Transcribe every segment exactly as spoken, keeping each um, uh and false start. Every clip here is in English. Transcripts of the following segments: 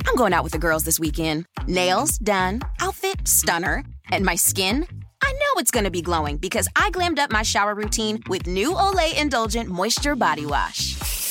I'm going out with the girls this weekend. Nails done, outfit stunner, and my skin? I know it's gonna be glowing because I glammed up my shower routine with new Olay Indulgent Moisture Body Wash.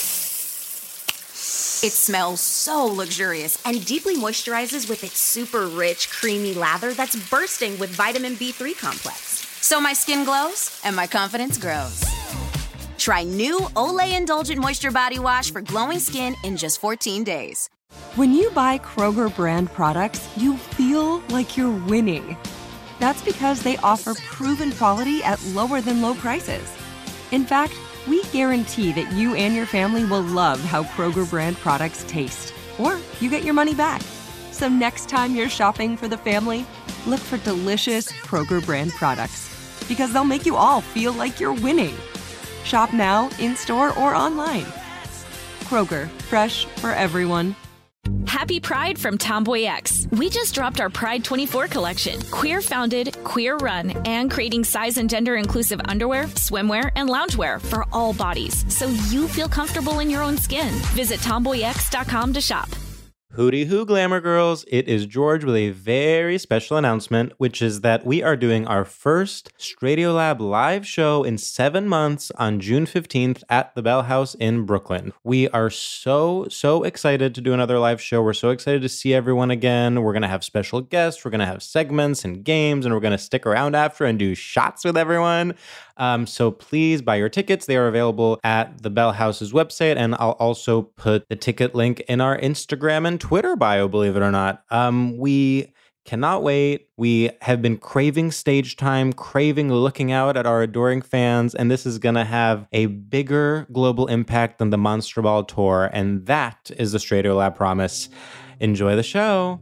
It smells so luxurious and deeply moisturizes with its super rich, creamy lather that's bursting with vitamin B three complex. So my skin glows and my confidence grows. Try new Olay Indulgent Moisture Body Wash for glowing skin in just fourteen days. When you buy Kroger brand products, you feel like you're winning. That's because they offer proven quality at lower than low prices. In fact, we guarantee that you and your family will love how Kroger brand products taste, or you get your money back. So next time you're shopping for the family, look for delicious Kroger brand products, because they'll make you all feel like you're winning. Shop now, in-store, or online. Kroger, fresh for everyone. Happy Pride from Tomboy X. We just dropped our Pride twenty-four collection. Queer founded, queer run, and creating size and gender inclusive underwear, swimwear, and loungewear for all bodies, so you feel comfortable in your own skin. Visit tomboy x dot com to shop. Hooty hoo, Glamour Girls. It is George with a very special announcement, which is that we are doing our first Stradiolab live show in seven months on June fifteenth at the Bell House in Brooklyn. We are so, so excited to do another live show. We're so excited to see everyone again. We're going to have special guests. We're going to have segments and games, and we're going to stick around after and do shots with everyone. Um, so please buy your tickets. They are available at the Bell House's website, and I'll also put the ticket link in our Instagram and Twitter bio, believe it or not. Um, we cannot wait. We have been craving stage time, craving looking out at our adoring fans, and this is going to have a bigger global impact than the Monster Ball tour, and that is the Stradiolab promise. Enjoy the show.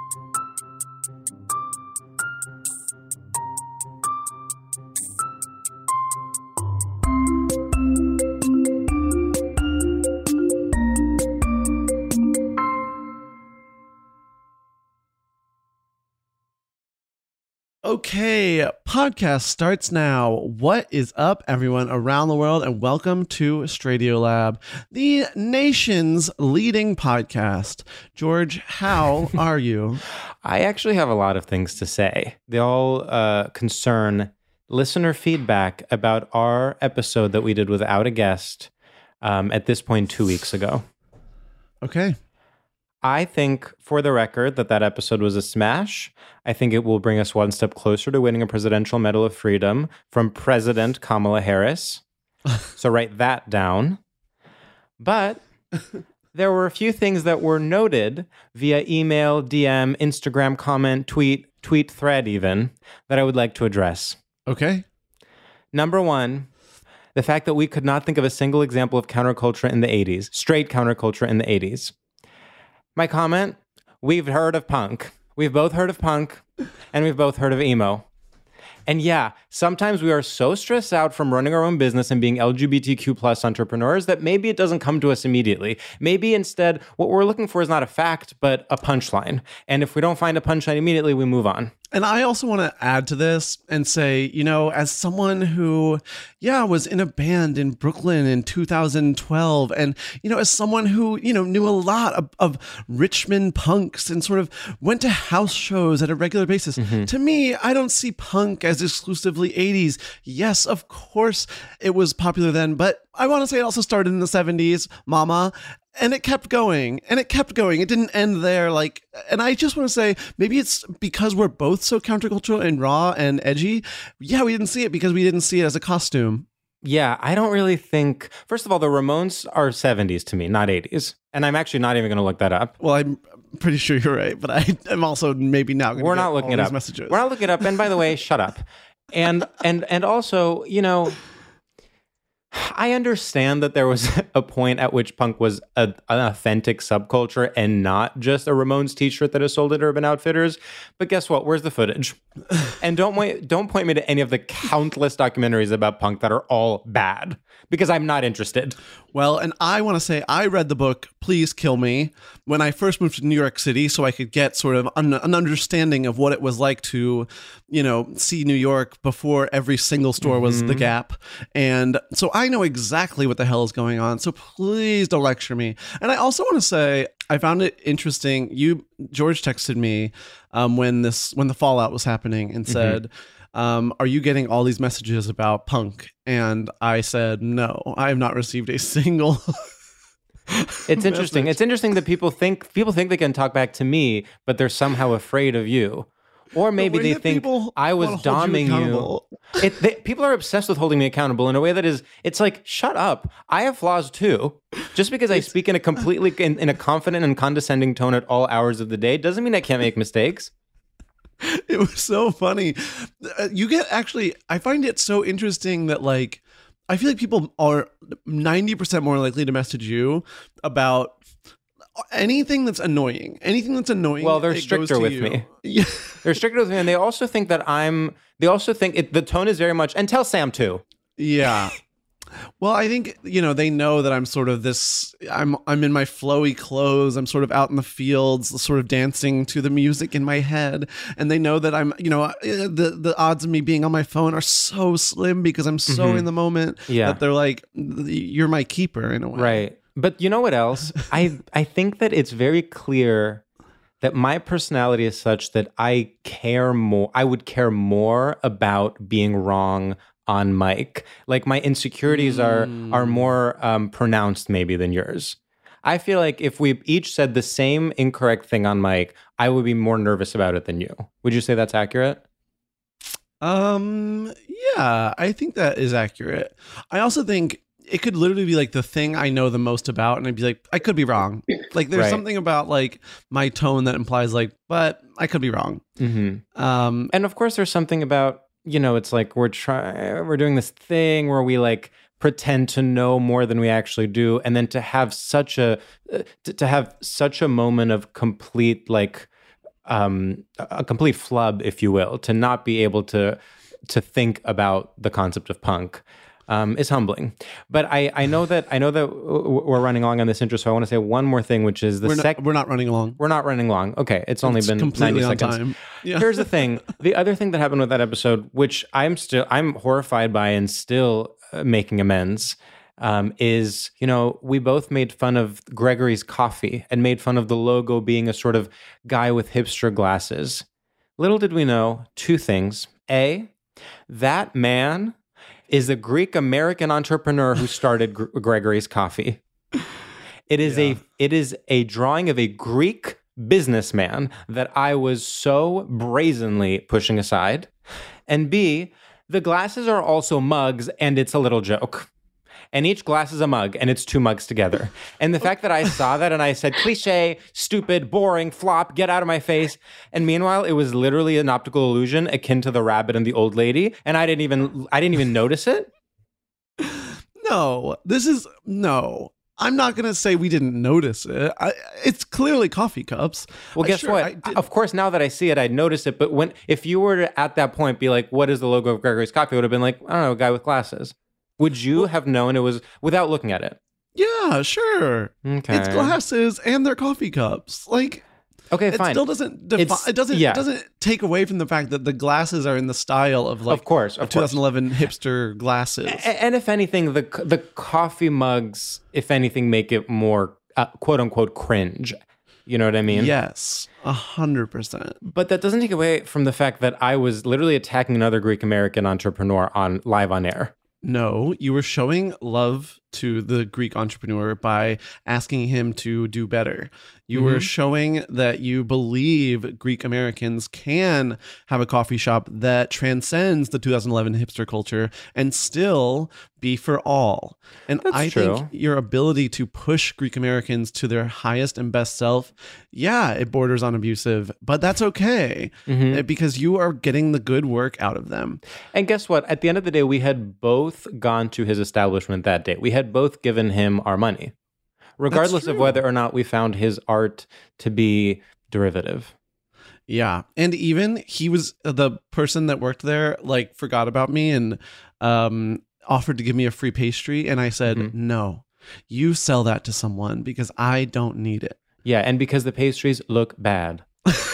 Okay, podcast starts now. What is up, everyone around the world, and welcome to Stradiolab, the nation's leading podcast. George, how are you? I actually have a lot of things to say. They all uh, concern listener feedback about our episode that we did without a guest um, at this point two weeks ago. Okay. I think, for the record, that that episode was a smash. I think it will bring us one step closer to winning a Presidential Medal of Freedom from President Kamala Harris. So write that down. But there were a few things that were noted via email, D M, Instagram comment, tweet, tweet thread even, that I would like to address. Okay. Number one, the fact that we could not think of a single example of counterculture in the eighties, straight counterculture in the eighties. My comment, we've heard of punk. We've both heard of punk, and we've both heard of emo. And yeah, sometimes we are so stressed out from running our own business and being L G B T Q plus entrepreneurs that maybe it doesn't come to us immediately. Maybe instead, what we're looking for is not a fact, but a punchline. And if we don't find a punchline immediately, we move on. And I also want to add to this and say, you know, as someone who, yeah, was in a band in Brooklyn in two thousand twelve, and, you know, as someone who, you know, knew a lot of, of Richmond punks and sort of went to house shows at a regular basis, mm-hmm. to me, I don't see punk as exclusively eighties. Yes, of course, it was popular then, but I want to say it also started in the seventies, mama. And it kept going, and it kept going. It didn't end there. Like, and I just want to say, maybe it's because we're both so countercultural and raw and edgy. Yeah, we didn't see it because we didn't see it as a costume. Yeah, I don't really think... First of all, the Ramones are seventies to me, not eighties. And I'm actually not even going to look that up. Well, I'm pretty sure you're right, but I, I'm also maybe not going to We're not looking it up. Messages. We're not looking it up. And by the way, shut up. And and and also, you know... I understand that there was a point at which punk was a, an authentic subculture and not just a Ramones t-shirt that is sold at Urban Outfitters. But guess what? Where's the footage? And don't don't point me to any of the countless documentaries about punk that are all bad, because I'm not interested. Well, and I want to say I read the book Please Kill Me when I first moved to New York City, so I could get sort of an, an understanding of what it was like to, you know, see New York before every single store was mm-hmm. the Gap. And so I know exactly what the hell is going on. So please don't lecture me. And I also want to say, I found it interesting. You George texted me um, when this when the fallout was happening and said, mm-hmm. um, "Are you getting all these messages about punk?" And I said, "No, I have not received a single." It's interesting. It's interesting that people think people think they can talk back to me, but they're somehow afraid of you. Or maybe the they think I was doming you. you. It, they, people are obsessed with holding me accountable in a way that is, it's like, shut up. I have flaws too. Just because I speak in a completely, in, in a confident and condescending tone at all hours of the day doesn't mean I can't make mistakes. It was so funny. Uh, you get actually, I find it so interesting that like, I feel like people are ninety percent more likely to message you about anything that's annoying. Anything that's annoying. Well, they're stricter with you. me. Yeah. They're stricter with me. And they also think that I'm, they also think it, the tone is very much, and tell Sam too. Yeah. Well, I think, you know, they know that I'm sort of this, I'm I'm in my flowy clothes. I'm sort of out in the fields, sort of dancing to the music in my head. And they know that I'm, you know, the, the odds of me being on my phone are so slim because I'm so mm-hmm. in the moment yeah. that they're like, you're my keeper in a way. Right. But you know what else? I I think that it's very clear that my personality is such that I care more, I would care more about being wrong on mic. Like my insecurities mm. are are more um, pronounced maybe than yours. I feel like if we each said the same incorrect thing on mic, I would be more nervous about it than you. Would you say that's accurate? Um, yeah, I think that is accurate. I also think it could literally be like the thing I know the most about, and I'd be like, I could be wrong. Like there's right. something about like my tone that implies like, but I could be wrong. Mm-hmm. Um, and of course, there's something about, you know, it's like we're trying, we're doing this thing where we like pretend to know more than we actually do, and then to have such a uh, to, to have such a moment of complete like um, a complete flub, if you will, to not be able to to think about the concept of punk. Um, is humbling, but I, I know that I know that we're running along on this intro, so I want to say one more thing, which is the we're, sec- not, we're not running along. We're not running along. Okay, it's only it's been completely ninety on seconds. Time. Yeah. Here's the thing: the other thing that happened with that episode, which I'm still I'm horrified by and still uh, making amends, um, is you know we both made fun of Gregory's coffee and made fun of the logo being a sort of guy with hipster glasses. Little did we know two things: A, that man is a Greek-American entrepreneur who started Gr- Gregory's Coffee. It is yeah. a it is a drawing of a Greek businessman that I was so brazenly pushing aside. And B, the glasses are also mugs, and it's a little joke. And each glass is a mug, and it's two mugs together. And the fact that I saw that and I said, cliche, stupid, boring, flop, get out of my face. And meanwhile, it was literally an optical illusion akin to the rabbit and the old lady. And I didn't even, I didn't even notice it. No, this is, no. I'm not going to say we didn't notice it. I, it's clearly coffee cups. Well, guess sure, what? Of course, now that I see it, I'd notice it. But when, if you were to, at that point, be like, what is the logo of Gregory's Coffee? It would have been like, I don't know, a guy with glasses. Would you well, have known it was without looking at it? Yeah, sure. Okay. It's glasses and they're coffee cups. Like, okay, it fine. still doesn't defi- it doesn't yeah. it doesn't take away from the fact that the glasses are in the style of like of course, of twenty eleven course. hipster glasses. And, and if anything, the the coffee mugs, if anything, make it more uh, quote unquote cringe. You know what I mean? Yes, a hundred percent. But that doesn't take away from the fact that I was literally attacking another Greek American entrepreneur on live on air. No, you were showing love to the Greek entrepreneur by asking him to do better. You mm-hmm. were showing that you believe Greek Americans can have a coffee shop that transcends the two thousand eleven hipster culture and still be for all. And That's I true. think your ability to push Greek Americans to their highest and best self, yeah, it borders on abusive, but that's okay mm-hmm. because you are getting the good work out of them. And guess what? At the end of the day, we had both gone to his establishment that day. We had both given him our money, regardless of whether or not we found his art to be derivative. Yeah. And even he was the person that worked there, like forgot about me and um, offered to give me a free pastry. And I said, mm-hmm. no, you sell that to someone because I don't need it. Yeah. And because the pastries look bad.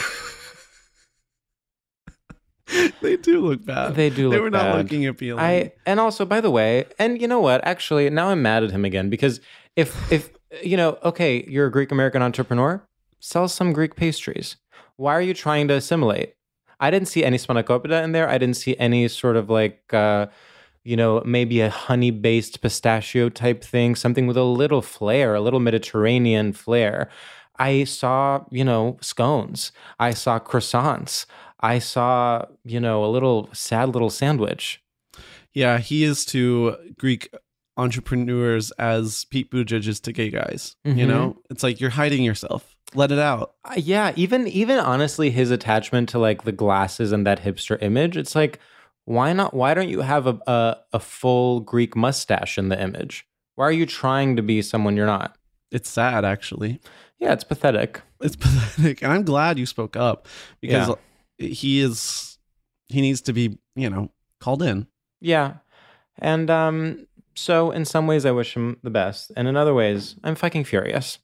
They do look bad. They do look bad. They were not bad. Looking appealing. I, and also, by the way, and you know what? Actually, now I'm mad at him again because if if you know, okay, you're a Greek American entrepreneur, sell some Greek pastries. Why are you trying to assimilate? I didn't see any spanakopita in there. I didn't see any sort of like, uh, you know, maybe a honey-based pistachio type thing, something with a little flair, a little Mediterranean flair. I saw, you know, scones. I saw croissants. I saw, you know, a little sad little sandwich. Yeah, he is to Greek entrepreneurs as Pete Buttigieg is to gay guys. Mm-hmm. You know, it's like you're hiding yourself. Let it out. Uh, yeah, even even honestly, his attachment to like the glasses and that hipster image, it's like, why not? Why don't you have a, a a full Greek mustache in the image? Why are you trying to be someone you're not? It's sad, actually. Yeah, it's pathetic. It's pathetic, and I'm glad you spoke up because Yeah. he is he needs to be, you know, called in. Yeah, and um, so in some ways, I wish him the best, and in other ways, I'm fucking furious.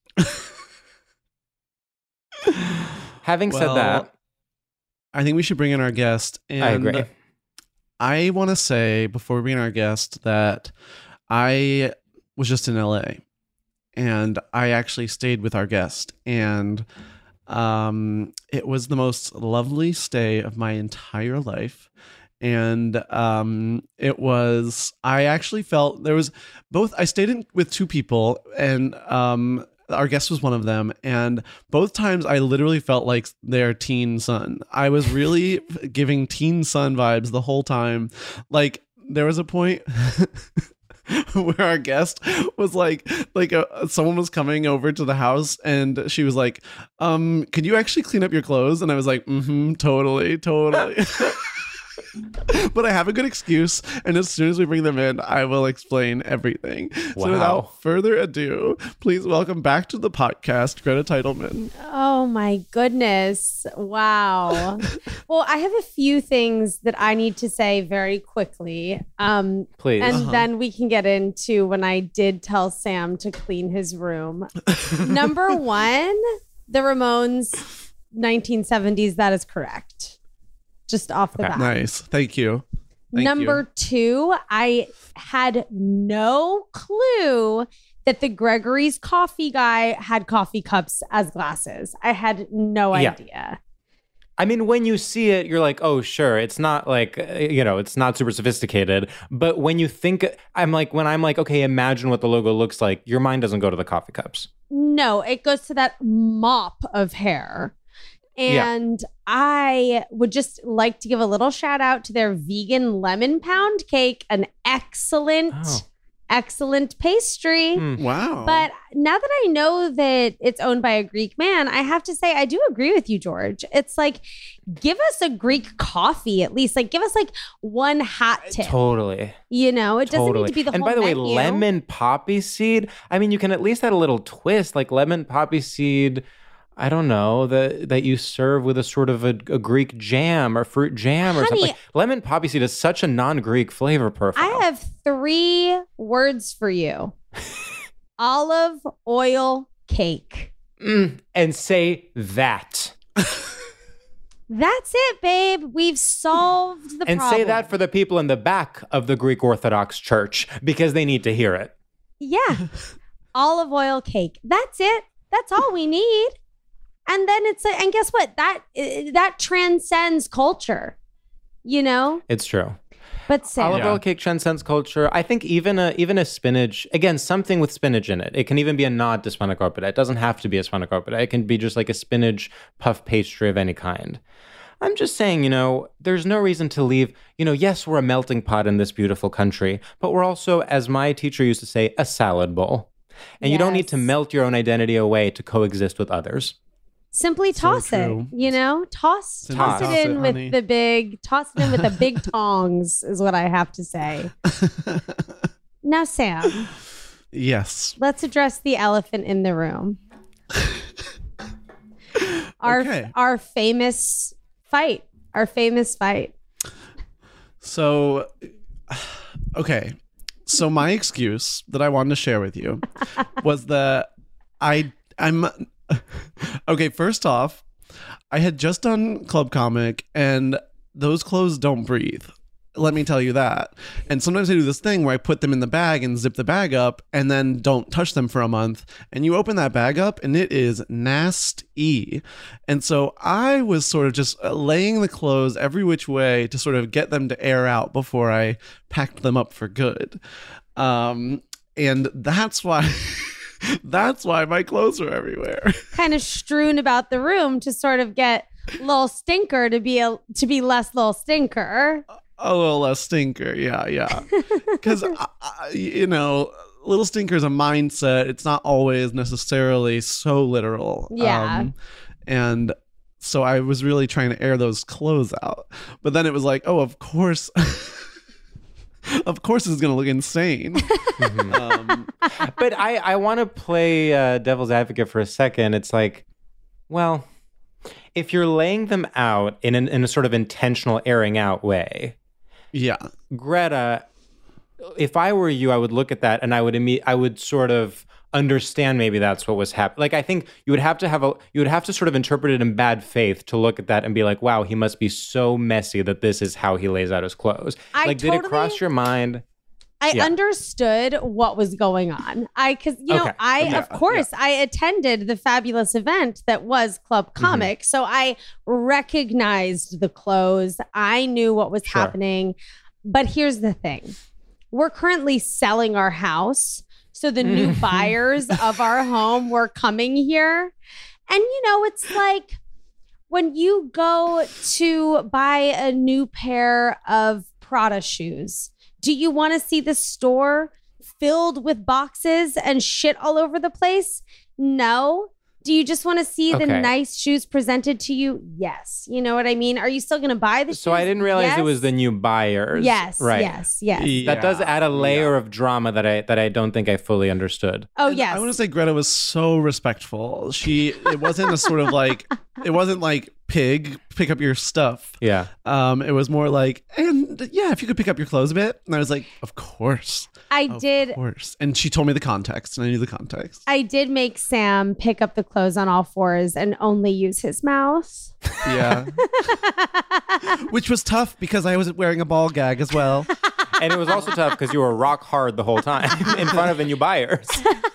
Having Well, said that, I think we should bring in our guest. And I agree. I want to say before we bring in our guest that I was just in L A and I actually stayed with our guest, and um, it was the most lovely stay of my entire life. And um, it was, I actually felt there was both, I stayed in with two people, and um, our guest was one of them, and both times I literally felt like their teen son. I was really giving teen son vibes the whole time. Like there was a point where our guest was like, like a, someone was coming over to the house, and she was like, um, "Could you actually clean up your clothes?" And I was like, "Mm-hmm, totally, totally." But I have a good excuse, and as soon as we bring them in, I will explain everything. Wow. So without further ado, please welcome back to the podcast, Greta Titelman. Oh my goodness. Wow. Well, I have a few things that I need to say very quickly. Um, please. And Uh-huh. then we can get into when I did tell Sam to clean his room. Number one, the Ramones nineteen seventies, that is correct. Just off the Okay. bat. Nice. Thank you. Thank Number you. two, I had no clue that the Gregory's coffee guy had coffee cups as glasses. I had no Yeah. idea. I mean, when you see it, you're like, oh, sure. It's not like, uh, you know, it's not super sophisticated. But when you think, I'm like, when I'm like, okay, imagine what the logo looks like, your mind doesn't go to the coffee cups. No, it goes to that mop of hair. And yeah. I would just like to give a little shout out to their vegan lemon pound cake, an excellent, Oh. excellent pastry. Mm. Wow. But now that I know that it's owned by a Greek man, I have to say, I do agree with you, George. It's like, give us a Greek coffee at least. Like, give us like one hat tip. Totally. You know, it doesn't Totally. need to be the and whole by the way, menu. lemon poppy seed. I mean, you can at least add a little twist, like lemon poppy seed. I don't know, that that you serve with a sort of a, a Greek jam or fruit jam or Honey, something. Lemon poppy seed is such a non-Greek flavor profile. I have three words for you. Olive oil cake. Mm, and say that. That's it, babe. We've solved the and problem. say that for the people in the back of the Greek Orthodox Church, because they need to hear it. Yeah. Olive oil cake. That's it. That's all we need. And then it's like, and guess what? That that transcends culture, you know? It's true. But Sam, Olive Yeah. oil cake transcends culture. I think even a even a spinach, again, something with spinach in it. It can even be a nod to spanakopita. It doesn't have to be a spanakopita. It can be just like a spinach puff pastry of any kind. I'm just saying, you know, there's no reason to leave. You know, yes, we're a melting pot in this beautiful country, but we're also, as my teacher used to say, a salad bowl. And you don't need to Yes. melt your own identity away to coexist with others. simply toss it, true. you know? Toss Simply toss toss it in it, with honey. the big, toss it in with the big tongs is what I have to say. Now, Sam, Yes. let's address the elephant in the room. Our Okay. our famous fight. Our famous fight. So, okay. So my excuse that I wanted to share with you was that I I'm okay. First off, I had just done Club Comic, and those clothes don't breathe. Let me tell you that. And sometimes I do this thing where I put them in the bag and zip the bag up and then don't touch them for a month. And you open that bag up and it is nasty. And so I was sort of just laying the clothes every which way to sort of get them to air out before I packed them up for good. Um, and that's why... That's why my clothes are everywhere. Kind of strewn about the room to sort of get little stinker to be a to be less little stinker. A little less stinker, yeah, yeah. Because you know, little stinker is a mindset. It's not always necessarily so literal. Yeah. Um, and so I was really trying to air those clothes out, but then it was like, oh, of course. Of course, it's going to look insane. Mm-hmm. um, But I, I want to play uh, devil's advocate for a second. It's like, well, if you're laying them out in, an, in a sort of intentional airing out way, yeah. Greta, if I were you, I would look at that and I would imme- I would sort of understand maybe that's what was happening. Like, I think you would have to have a, you would have to sort of interpret it in bad faith to look at that and be like, wow, he must be so messy that this is how he lays out his clothes. I like, totally, did it cross your mind? I Yeah. understood what was going on. I, cause you know, Okay. I, Yeah, of course, I attended the fabulous event that was Club Comic. Mm-hmm. So I recognized the clothes. I knew what was Sure. happening. But here's the thing. We're currently selling our house. So the new buyers of our home were coming here. And, you know, it's like when you go to buy a new pair of Prada shoes, do you want to see the store filled with boxes and shit all over the place? No. Do you just want to see the Okay. nice shoes presented to you? Yes. You know what I mean? Are you still going to buy the shoes? So I didn't realize Yes. it was the new buyers. Yes, Right. yes, yes. That does Yeah, add a layer yeah. of drama that I that I don't think I fully understood. Oh, And yes. I want to say Greta was so respectful. She, it wasn't a sort of like, it wasn't like pig, pick up your stuff. Yeah. Um, it was more like, and yeah, if you could pick up your clothes a bit. And I was like, of course. I Of did. course. And she told me the context and I knew the context. I did make Sam pick up the clothes on all fours and only use his mouth. Yeah. Which was tough because I was wearing a ball gag as well. And it was also tough because you were rock hard the whole time in front of the new buyers.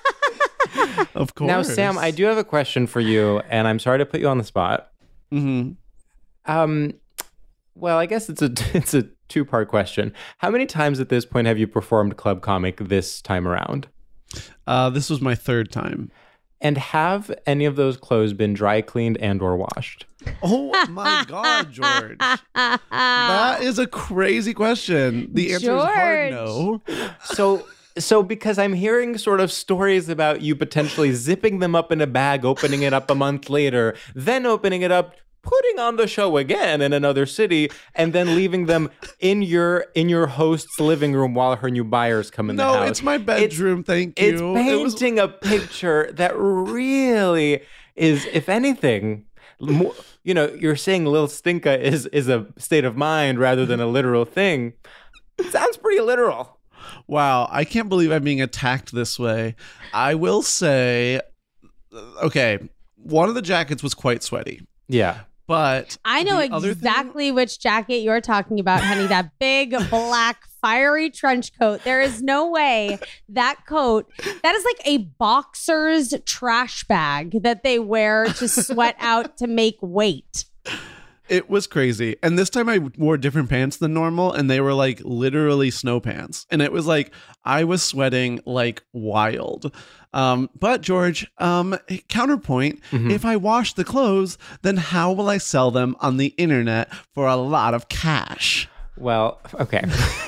Of course. Now, Sam, I do have a question for you, and I'm sorry to put you on the spot. Mm-hmm. Um, well, I guess it's a it's a two part question. How many times at this point have you performed Club Comic this time around? Uh, this was my third time. And have any of those clothes been dry cleaned and or washed? Oh my God, George. That is a crazy question. The answer is hard no. So. So because I'm hearing sort of stories about you potentially zipping them up in a bag, opening it up a month later, then opening it up, putting on the show again in another city, and then leaving them in your in your host's living room while her new buyers come in No, the house. it's my bedroom, thank you. It's It was- painting a picture that really is, if anything, more, you know, you're saying Lil Stinka is is a state of mind rather than a literal thing. It sounds pretty literal. Wow, I can't believe I'm being attacked this way. I will say, okay, one of the jackets was quite sweaty, Yeah. but I know the other thing- exactly which jacket you're talking about, honey. That big black fiery trench coat. There is no way that coat, that is like a boxer's trash bag that they wear to sweat out to make weight. It was crazy. And this time I wore different pants than normal, and they were like literally snow pants. And it was like I was sweating like wild. Um, but George, um, counterpoint, Mm-hmm. if I wash the clothes, then how will I sell them on the internet for a lot of cash? Well, okay.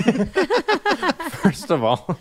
First of all,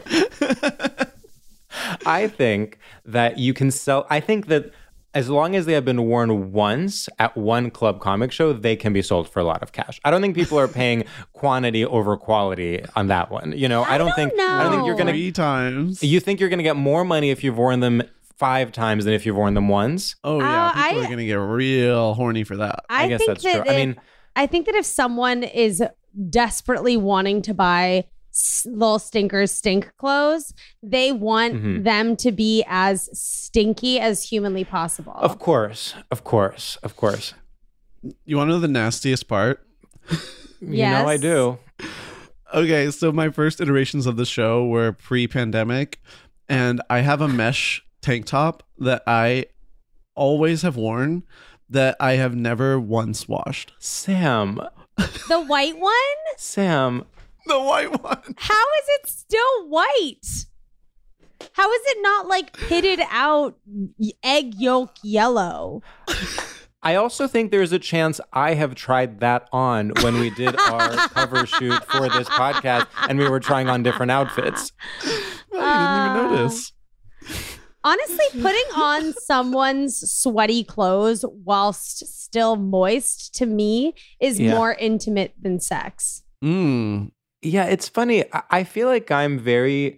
I think that you can sell, I think that as long as they have been worn once at one Club Comic show, they can be sold for a lot of cash. I don't think people are paying quantity over quality on that one. You know, I, don't, don't think I don't think you're know. gonna. Three times. You think you're gonna get more money if you've worn them five times than if you've worn them once? Oh yeah, Uh, people I- are gonna get real horny for that. I, I guess think that's that true. I if- mean- I think that if someone is desperately wanting to buy s- Lil Stinker's stink clothes, they want Mhm. them to be as stinky as humanly possible. Of course, of course, of course. You want to know the nastiest part? You know I Yes. do. Okay, so my first iterations of the show were pre-pandemic, and I have a mesh tank top that I always have worn that I have never once washed. Sam. The white one? Sam. The white one. How is it still white? How is it not like pitted out egg yolk yellow? I also think there's a chance I have tried that on when we did our cover shoot for this podcast and we were trying on different outfits. Well, you didn't even notice. Honestly, putting on someone's sweaty clothes whilst still moist to me is Yeah. more intimate than sex. Mm. Yeah, it's funny. I- I feel like I'm very...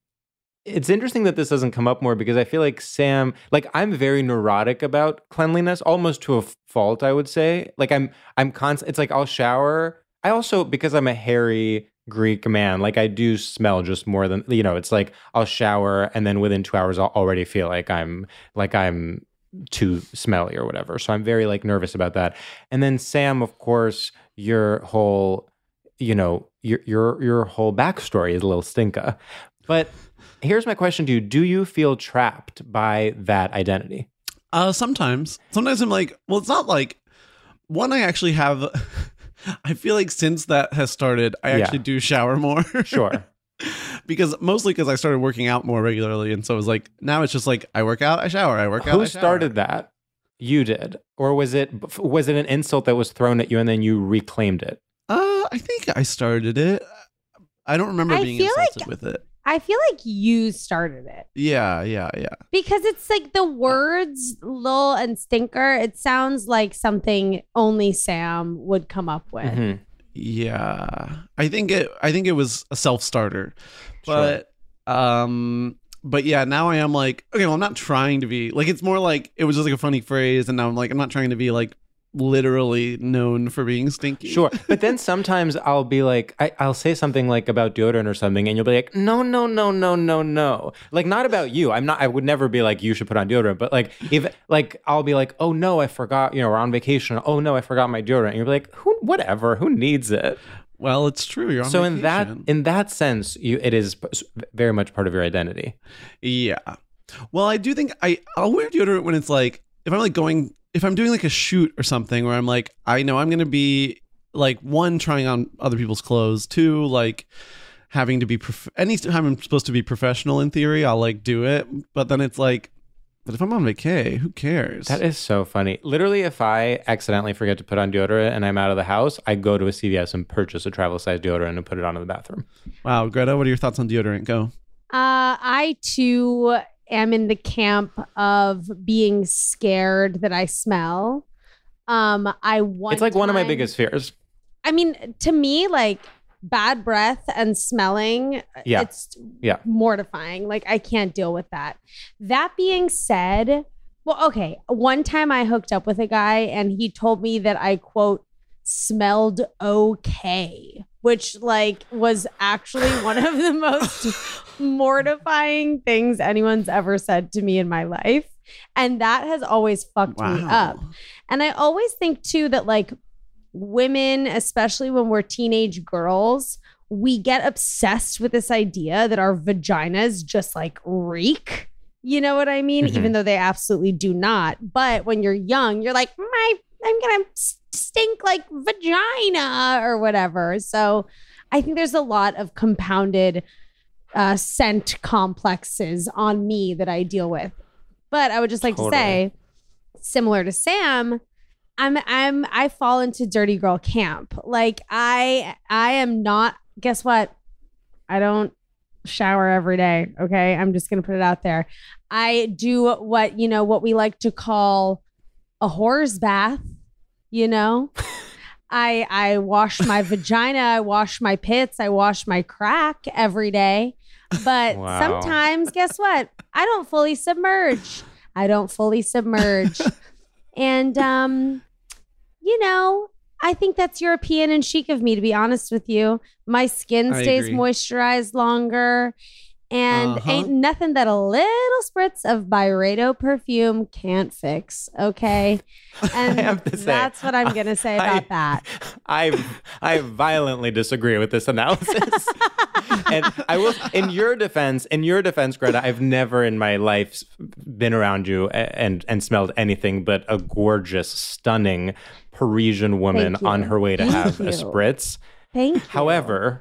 It's interesting that this doesn't come up more because I feel like Sam, like I'm very neurotic about cleanliness, almost to a fault, I would say. Like I'm, I'm constant. It's like I'll shower. I also, because I'm a hairy Greek man, like I do smell just more than, you know, it's like I'll shower and then within two hours I'll already feel like I'm, like I'm too smelly or whatever. So I'm very like nervous about that. And then Sam, of course, your whole, you know, your, your, your whole backstory is a little stinker. But here's my question to you. Do you feel trapped by that identity? Uh, sometimes. Sometimes I'm like, well, it's not like, one, I actually have, I feel like since that has started, I Yeah. actually do shower more. Sure. Because mostly because I started working out more regularly. And so it was like, now it's just like, I work out, I shower, I work out, Who I shower. started that? You did. Or was it was it an insult that was thrown at you and then you reclaimed it? Uh, I think I started it. I don't remember I being feel insulted like- with it. I feel like you started it. Yeah, yeah, yeah. Because it's like the words lull and stinker, it sounds like something only Sam would come up with. Mhm. Yeah. I think it I think it was a self-starter. But um but yeah, now I am like, okay, well, I'm not trying to be like, it's more like it was just like a funny phrase, and now I'm like, I'm not trying to be like literally known for being stinky. Sure. But then sometimes I'll be like, I, I'll say something like about deodorant or something, and you'll be like, no, no, no, no, no, no. Like, not about you. I'm not, I would never be like, you should put on deodorant. But like, if, like, I'll be like, oh no, I forgot, you know, we're on vacation. Oh no, I forgot my deodorant. And you'll be like, who, whatever, who needs it? Well, it's true. You're on So in that, vacation. in that sense, you, it is p- very much part of your identity. Yeah. Well, I do think I, I'll wear deodorant when it's like, if I'm like going, if I'm doing like a shoot or something where I'm like, I know I'm going to be like, one, trying on other people's clothes, two, like having to be, prof- anytime I'm supposed to be professional in theory, I'll like do it. But then it's like, but if I'm on vacay, who cares? That is so funny. Literally, if I accidentally forget to put on deodorant and I'm out of the house, I go to a C V S and purchase a travel size deodorant and put it on in the bathroom. Wow. Greta, what are your thoughts on deodorant? Go. Uh, I too am in the camp of being scared that I smell. Um, I want. It's like one of my biggest fears. I mean, to me, like bad breath and smelling, Yeah. it's Yeah. mortifying. Like I can't deal with that. That being said, well, okay. One time I hooked up with a guy and he told me that I quote smelled okay, which like was actually one of the most mortifying things anyone's ever said to me in my life. And that has always fucked me up. And I always think too that like women, especially when we're teenage girls, we get obsessed with this idea that our vaginas just like reek. You know what I mean? Mhm. Even though they absolutely do not. But when you're young, you're like, my, I'm gonna stink like vagina or whatever. So I think there's a lot of compounded uh, scent complexes on me that I deal with. But I would just like Totally. to say, similar to Sam, I'm I'm I fall into dirty girl camp. Like I I am not, guess what? I don't shower every day, okay? I'm just going to put it out there. I do what, you know, what we like to call a whore's bath, you know? I I wash my vagina, I wash my pits, I wash my crack every day. But Wow. sometimes, guess what? I don't fully submerge. I don't fully submerge. And um you know, I think that's European and chic of me, to be honest with you. My skin I stays agree. moisturized longer. And Uh-huh. ain't nothing that a little spritz of Byredo perfume can't fix, okay? And I have to say, that's what I'm going to say about I, that. I I violently disagree with this analysis. And I will, in your defense, in your defense, Greta, I've never in my life been around you and and smelled anything but a gorgeous, stunning Parisian woman Thank you. on her way to Thank have you. a spritz. Thank you. However,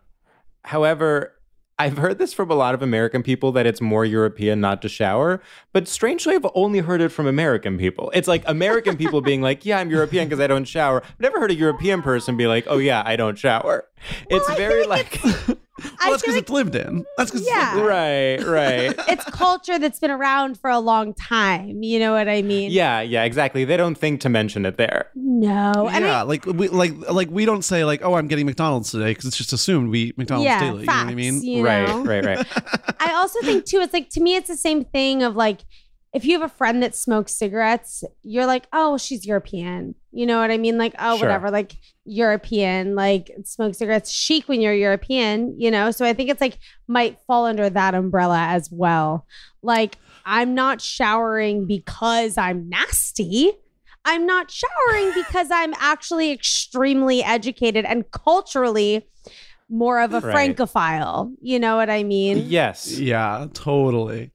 however, I've heard this from a lot of American people that it's more European not to shower, but strangely, I've only heard it from American people. It's like American people being like, yeah, I'm European because I don't shower. I've never heard a European person be like, oh yeah, I don't shower. It's Well, I very feel like like... Well, that's feel because like- it's lived in. That's because Yeah. right, right. It's culture that's been around for a long time. You know what I mean? Yeah, yeah, exactly. They don't think to mention it there. No. And yeah, I, like we like like we don't say like, oh, I'm getting McDonald's today because it's just assumed we eat McDonald's yeah, daily. facts, You know what I mean? you Right, know? right, right. I also think too, it's like to me, it's the same thing of like, if you have a friend that smokes cigarettes, you're like, oh, she's European. You know what I mean? Like, oh, Sure. whatever, like European, like smoke cigarettes, chic when you're European, you know? So I think it's like might fall under that umbrella as well. Like, I'm not showering because I'm nasty. I'm not showering because I'm actually extremely educated and culturally more of a Right. Francophile. You know what I mean? Yes. Yeah, totally.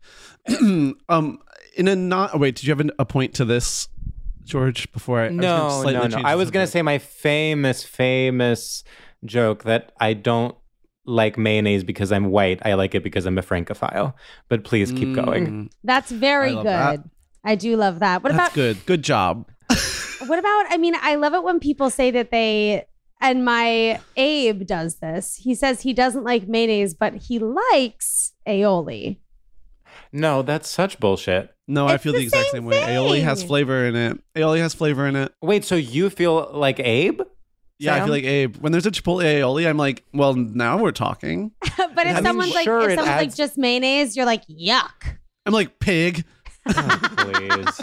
um, in a not wait, did you have an, a point to this, George? Before I, I was No, gonna slightly no, no. change I the was going to subject. say my famous, famous joke that I don't like mayonnaise because I'm white. I like it because I'm a Francophile. But please keep going. Mm, That's very I good. love that. I do love that. What That's about good. Good job. what about I mean, I love it when people say that they and my Abe does this. He says he doesn't like mayonnaise, but he likes aioli. No, that's such bullshit. No, I It's feel the the exact same same way. Aioli has thing. flavor in it. Aioli has flavor in it. Wait, so you feel like Abe? Yeah, I Sam? feel like Abe. When there's a Chipotle aioli, I'm like, well, now we're talking. But if I mean, someone's like sure, if it someone's like adds- just mayonnaise, you're like, yuck. I'm like, pig. Oh, please.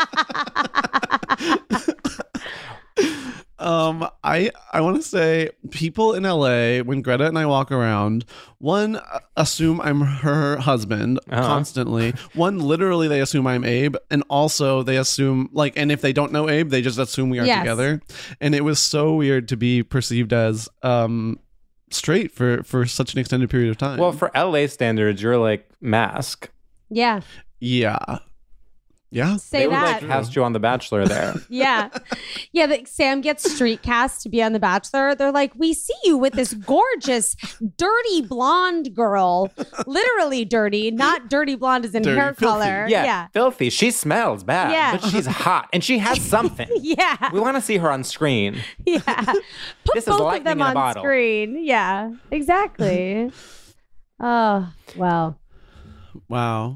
Um, I I want to say people in L A, when Greta and I walk around, one uh, assume I'm her husband Uh-huh. constantly. One literally they assume I'm Abe, and also they assume like, and if they don't know Abe, they just assume we are Yes. together. And it was so weird to be perceived as um straight for for such an extended period of time. Well, for L A standards, you're like Mask. Yeah. yeah, yeah. Say they would that. like cast you on The Bachelor there. Yeah. Yeah. That Sam gets street cast to be on The Bachelor. They're like, we see you with this gorgeous, dirty blonde girl. Literally dirty, not dirty blonde as in Dirty, hair filthy. color. Yeah, Yeah. filthy. She smells bad, Yeah. but she's hot and she has something. Yeah. We want to see her on screen. Yeah. Put This is both of lightning them in a on bottle. screen. Yeah. Exactly. Oh, well. Wow.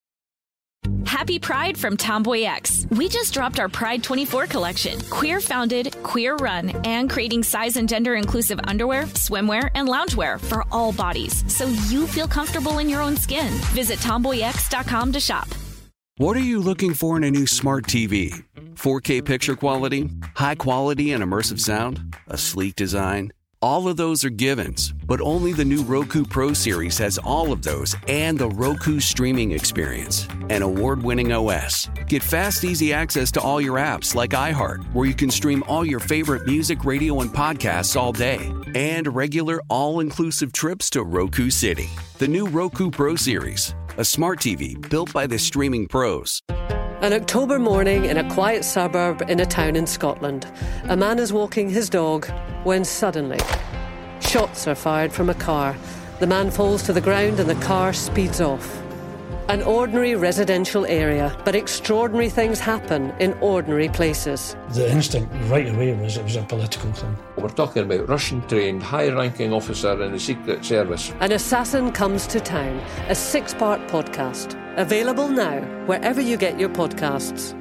Happy Pride from Tomboy X. We just dropped our Pride twenty-four collection. Queer founded, queer run, and creating size and gender inclusive underwear, swimwear, and loungewear for all bodies so you feel comfortable in your own skin. Visit tomboy x dot com to shop. What are you looking for in a new smart T V? four K picture quality? High quality and immersive sound? A sleek design? All of those are givens, but only the new Roku Pro Series has all of those and the Roku streaming experience, an award-winning O S. Get fast, easy access to all your apps like iHeart, where you can stream all your favorite music, radio, and podcasts all day, and regular all-inclusive trips to Roku City. The new Roku Pro Series, a smart T V built by the streaming pros. An October morning in a quiet suburb in a town in Scotland. A man is walking his dog when suddenly shots are fired from a car. The man falls to the ground and the car speeds off. An ordinary residential area, but extraordinary things happen in ordinary places. The instinct right away was it was a political thing. We're talking about Russian-trained, high-ranking officer in the Secret Service. An Assassin Comes to Town, a six-part podcast. Available now, wherever you get your podcasts.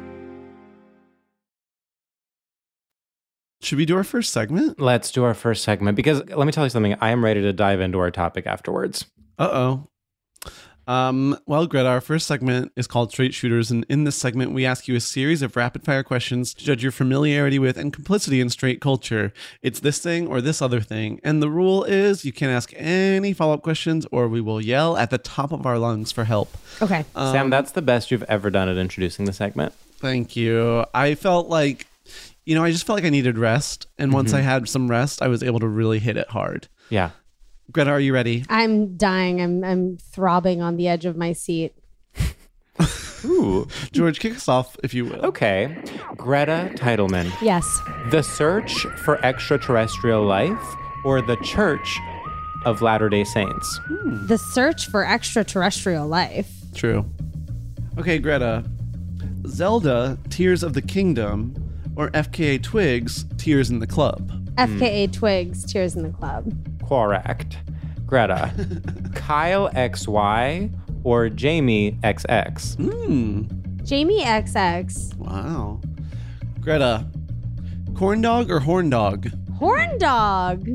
Should we do our first segment? Let's do our first segment because let me tell you something. I am ready to dive into our topic afterwards. Uh oh. Um, well, Greta, our first segment is called Straight Shooters, and in this segment, we ask you a series of rapid-fire questions to judge your familiarity with and complicity in straight culture. It's this thing or this other thing, and the rule is you can't ask any follow-up questions, or we will yell at the top of our lungs for help. Okay. Um, Sam, that's the best you've ever done at introducing the segment. Thank you. I felt like, you know, I just felt like I needed rest, and once Mhm. I had some rest, I was able to really hit it hard. Yeah. Greta, are you ready? I'm dying. I'm I'm throbbing on the edge of my seat. Ooh. George, kick us off, if you will. Okay. Greta Titelman. Yes. The Search for Extraterrestrial Life or The Church of Latter-day Saints? The Search for Extraterrestrial Life. True. Okay, Greta. Zelda, Tears of the Kingdom, or F K A Twigs, Tears in the Club? F K A Twigs, Tears in the Club. Correct. Greta. Kyle X Y or Jamie X X? Hmm. Jamie X X. Wow. Greta. Corn dog or horn dog? Horn dog.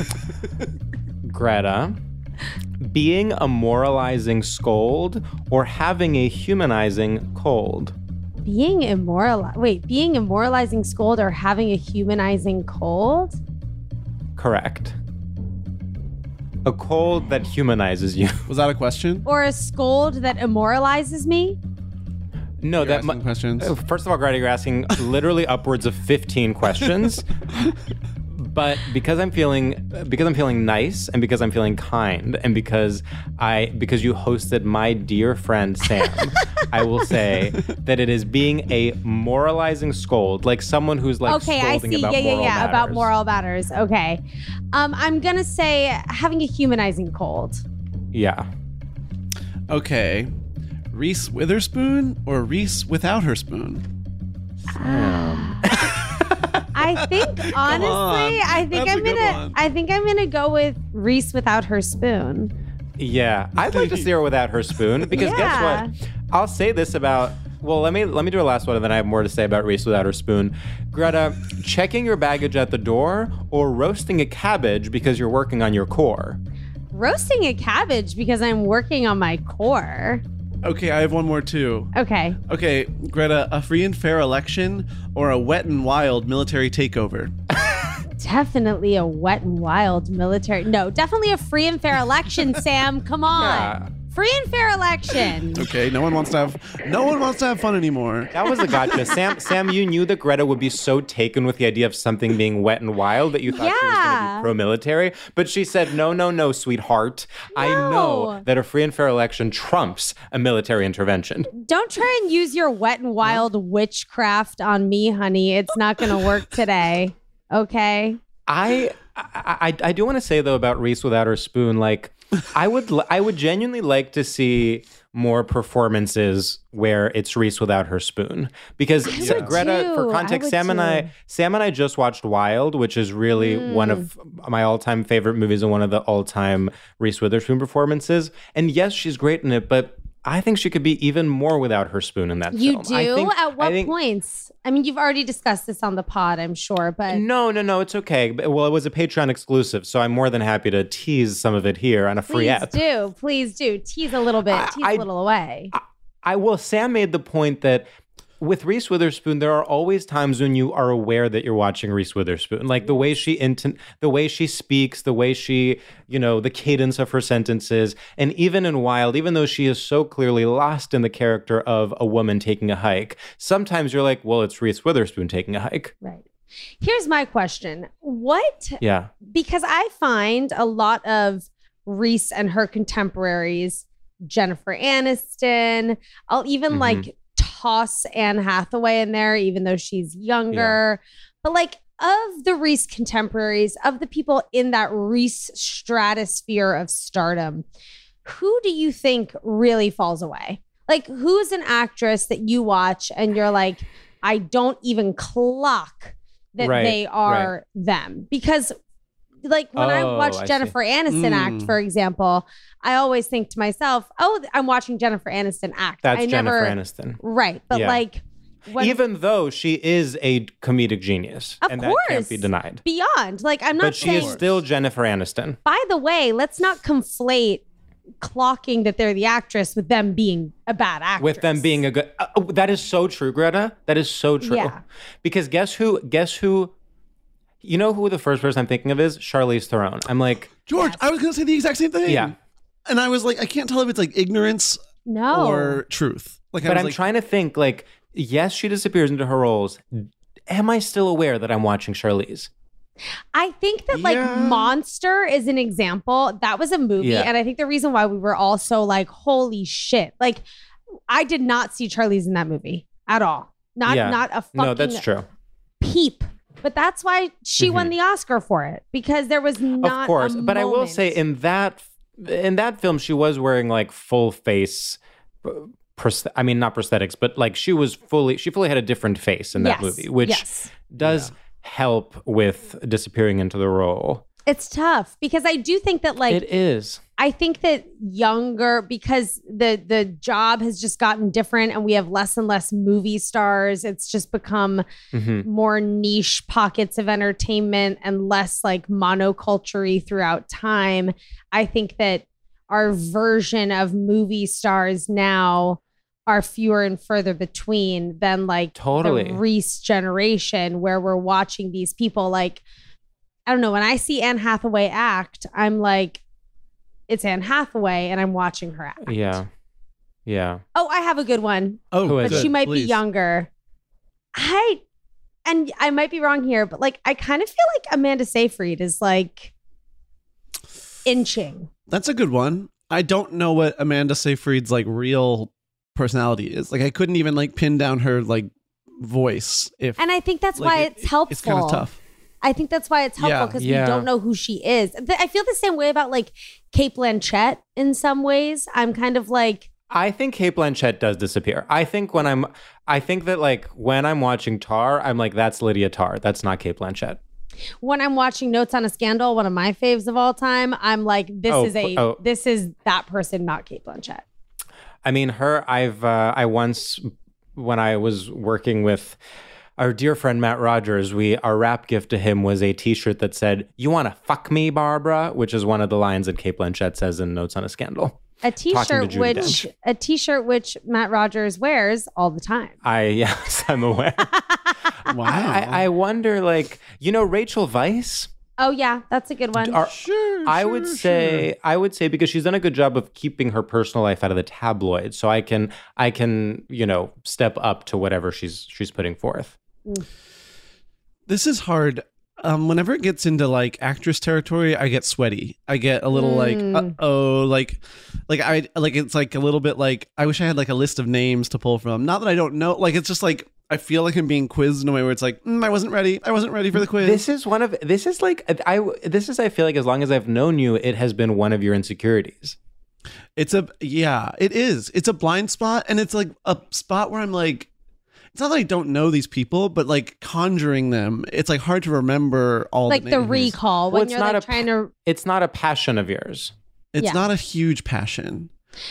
Greta. Being a moralizing scold or having a humanizing cold? Being immoral. Wait, being a moralizing scold or having a humanizing cold? Correct. A cold that humanizes you. Was that a question? Or a scold that immoralizes me? No, You're that asking mu- questions. uh, First of all, Greta, you're asking literally upwards of fifteen questions. But because I'm feeling because I'm feeling nice and because I'm feeling kind and because I because you hosted my dear friend Sam, I will say that it is being a moralizing scold, like someone who's like okay, I scolding see. about Yeah, yeah, moral yeah. matters. About moral matters. Okay. Um, I'm gonna say having a humanizing cold. Yeah. Okay. Reese Witherspoon or Reese without her spoon? I think honestly, on. I think That's a I'm good gonna one. I think I'm gonna go with Reese without her spoon. Yeah, I'd like to see her without her spoon because Yeah. guess what? I'll say this about. Well, let me let me do a last one, and then I have more to say about Reese without her spoon. Greta, checking your baggage at the door or roasting a cabbage because you're working on your core? Roasting a cabbage because I'm working on my core. Okay, I have one more too. Okay. Okay, Greta, a free and fair election or a wet and wild military takeover? Definitely a wet and wild military. No, definitely a free and fair election, Sam. Come on. Yeah. Free and fair election. Okay, no one wants to have no one wants to have fun anymore. That was a gotcha. Sam, Sam, you knew that Greta would be so taken with the idea of something being wet and wild that you thought she was going to Yeah. be pro-military. But she said, no, no, no, sweetheart. I know No. that a free and fair election trumps a military intervention. Don't try and use your wet and wild witchcraft on me, honey. It's not going to work today. Okay? I, I, I, I do want to say, though, about Reese without her spoon, like, I would li- I would genuinely like to see more performances where it's Reese without her spoon because I would Greta, too. for I context, would Sam and too. I Sam and I just watched Wild, which is really Mm. one of my all-time favorite movies and one of the all-time Reese Witherspoon performances. And yes, she's great in it, but I think she could be even more without her spoon in that You film. do? I think, At what I think, points? I mean, you've already discussed this on the pod, I'm sure, but No, no, no, it's okay. But- Well, it was a Patreon exclusive, so I'm more than happy to tease some of it here on a free please app. do. Please do. Tease a little bit. I- Tease I- a little away. I, I will. Sam made the point that with Reese Witherspoon, there are always times when you are aware that you're watching Reese Witherspoon, like the way she inton- the way she speaks, the way she, you know, the cadence of her sentences, and even in Wild, even though she is so clearly lost in the character of a woman taking a hike, sometimes you're like, well, it's Reese Witherspoon taking a hike. Right. Here's my question. What Yeah. because I find a lot of Reese and her contemporaries, Jennifer Aniston, I'll even Mhm. like toss Anne Hathaway in there, even though she's younger. But like of the Reese contemporaries, of the people in that Reese stratosphere of stardom, who do you think really falls away? Like who's an actress that you watch and you're like, I don't even clock that Right, they are them? Because like when I Oh, watch I see. Jennifer Aniston act, Mm. for example, I always think to myself, oh, I'm watching Jennifer Aniston act. That's I Jennifer never, Aniston. Right. But Yeah. like when, Even though she is a comedic genius, Of and that can't course. be denied. beyond, like I'm not But she saying, is still Jennifer Aniston. by the way, let's not conflate clocking that they're the actress with them being a bad actress. With them being a good, uh, oh, that is so true, Greta. That is so true. Yeah. Because guess who? Guess who? You know who the first person I'm thinking of is? Charlize Theron. I'm like, George, I was going to say the exact same thing. Yeah. And I was like, I can't tell if it's like ignorance no. or truth. Like, I but was I'm like, trying to think. Like, yes, she disappears into her roles. Am I still aware that I'm watching Charlize? I think that like Yeah. Monster is an example. That was a movie. Yeah. And I think the reason why we were all so like, holy shit. Like I did not see Charlize in that movie at all. Not Yeah. not a fucking No, that's true. peep. But that's why she Mm-hmm. won the Oscar for it. Because there was not Of course. a But I will moment. say in that in that film, she was wearing like full face. uh, Prost- I mean, not prosthetics, but like she was fully, she fully had a different face in that Yes. movie, which Yes. does help with disappearing into the role. It's tough because I do think that like It is. I think that younger because the the job has just gotten different and we have less and less movie stars. It's just become Mhm. more niche pockets of entertainment and less like monoculture throughout time. I think that our version of movie stars now are fewer and further between than like Totally. the Reese generation where we're watching these people like I don't know, when I see Anne Hathaway act, I'm like, it's Anne Hathaway and I'm watching her act. Yeah. Yeah. Oh, I have a good one, oh, Who is but it? she might be Please. younger. I, and I might be wrong here, but like, I kind of feel like Amanda Seyfried is like inching. That's a good one. I don't know what Amanda Seyfried's like real personality is. Like I couldn't even like pin down her like voice. If And I think that's like, why it- it's helpful. It's kind of tough. I think that's why it's helpful Yeah. because Yeah. we don't know who she is. Th- I feel the same way about like Cate Blanchett in some ways. I'm kind of like, I think Cate Blanchett does disappear. I think when I'm, I think that like when I'm watching Tar, I'm like, that's Lydia Tar. That's not Cate Blanchett. when I'm watching Notes on a Scandal, one of my faves of all time, I'm like, this Oh, is a, oh. this is that person, not Cate Blanchett. I mean, her, I've, uh, I once, when I was working with our dear friend Matt Rogers, we, our wrap gift to him was a t-shirt that said, "You want to fuck me, Barbara?" which is one of the lines that Cate Blanchett says in Notes on a Scandal. A Talking to t-shirt Judi which Dench. a t-shirt which Matt Rogers wears all the time. I, yes, I'm aware. Wow. I, I wonder, like, you know, Rachel Weisz? Oh yeah, that's a good one. Are- sure. I sure, would say, sure. I would say, because she's done a good job of keeping her personal life out of the tabloids, so I can, I can, you know, step up to whatever she's she's putting forth. This is hard. Um, whenever it gets into like actress territory, I get sweaty. I get a little Mm. like, uh oh, like, like I like it's like a little bit like I wish I had like a list of names to pull from. Not that I don't know. Like it's just like I feel like I'm being quizzed in a way where it's like mm, I wasn't ready. I wasn't ready for the quiz. This is one of this is like I this is I feel like as long as I've known you, it has been one of your insecurities. It's a yeah, it is. It's a blind spot, and it's like a spot where I'm like, it's not that I don't know these people, but like conjuring them, it's like hard to remember all like the the names. recall Well, when it's you're not like a- trying to. It's not a passion of yours. It's Yeah. not a huge passion.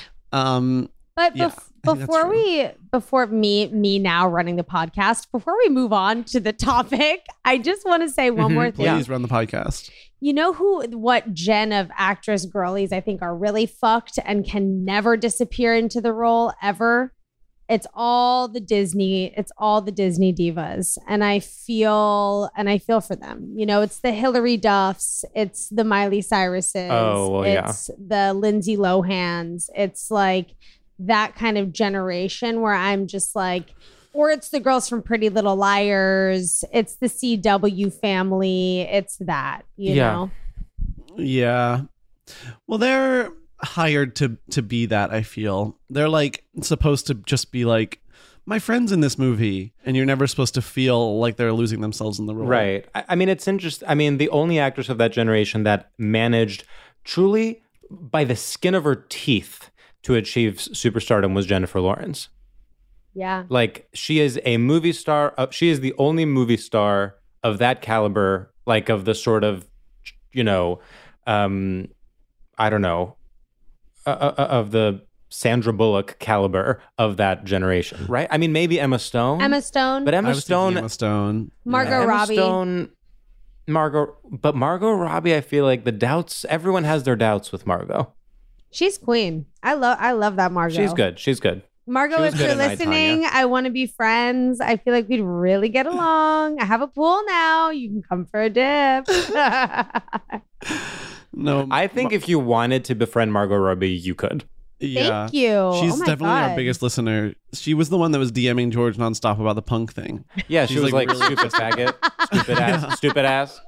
Um, But Yeah, bef- I think that's before true. we, before me, me now running the podcast, before we move on to the topic, I just want to say one Mhm, more thing. please run the podcast. You know who, what gen of actress girlies I think are really fucked and can never disappear into the role ever? It's all the Disney, it's all the Disney divas. And I feel, and I feel for them. You know, it's the Hilary Duffs, it's the Miley Cyruses, Oh, well, yeah. it's the Lindsay Lohans. It's like that kind of generation where I'm just like, or it's the girls from Pretty Little Liars. It's the C W family. It's that, you Yeah. know? Yeah. Well, they're hired to to be that, I feel. They're like supposed to just be like my friends in this movie, and you're never supposed to feel like they're losing themselves in the role. Right. I, I mean, it's interesting. I mean, the only actress of that generation that managed truly by the skin of her teeth to achieve superstardom was Jennifer Lawrence. Yeah. Like, she is a movie star. Uh, she is the only movie star of that caliber, like of the sort of, you know, um, I don't know, uh, uh, of the Sandra Bullock caliber of that generation, right? I mean, maybe Emma Stone. Emma Stone, But I Emma was thinking Stone, Emma Stone. Margot Emma Robbie. Stone, Margot, but Margot Robbie, I feel like the doubts, everyone has their doubts with Margot. She's queen. I love I love that Margot. She's good. She's good. Margot, She was if good you're in I, listening, Tonya. I want to be friends. I feel like we'd really get along. I have a pool now. You can come for a dip. No, I think if you wanted to befriend Margot Robbie, you could. yeah. Thank you. She's Oh my definitely our God. biggest listener. She was the one that was DMing George nonstop about the punk thing. Yeah, she She's was like like, really- stupid faggot, stupid ass, stupid ass.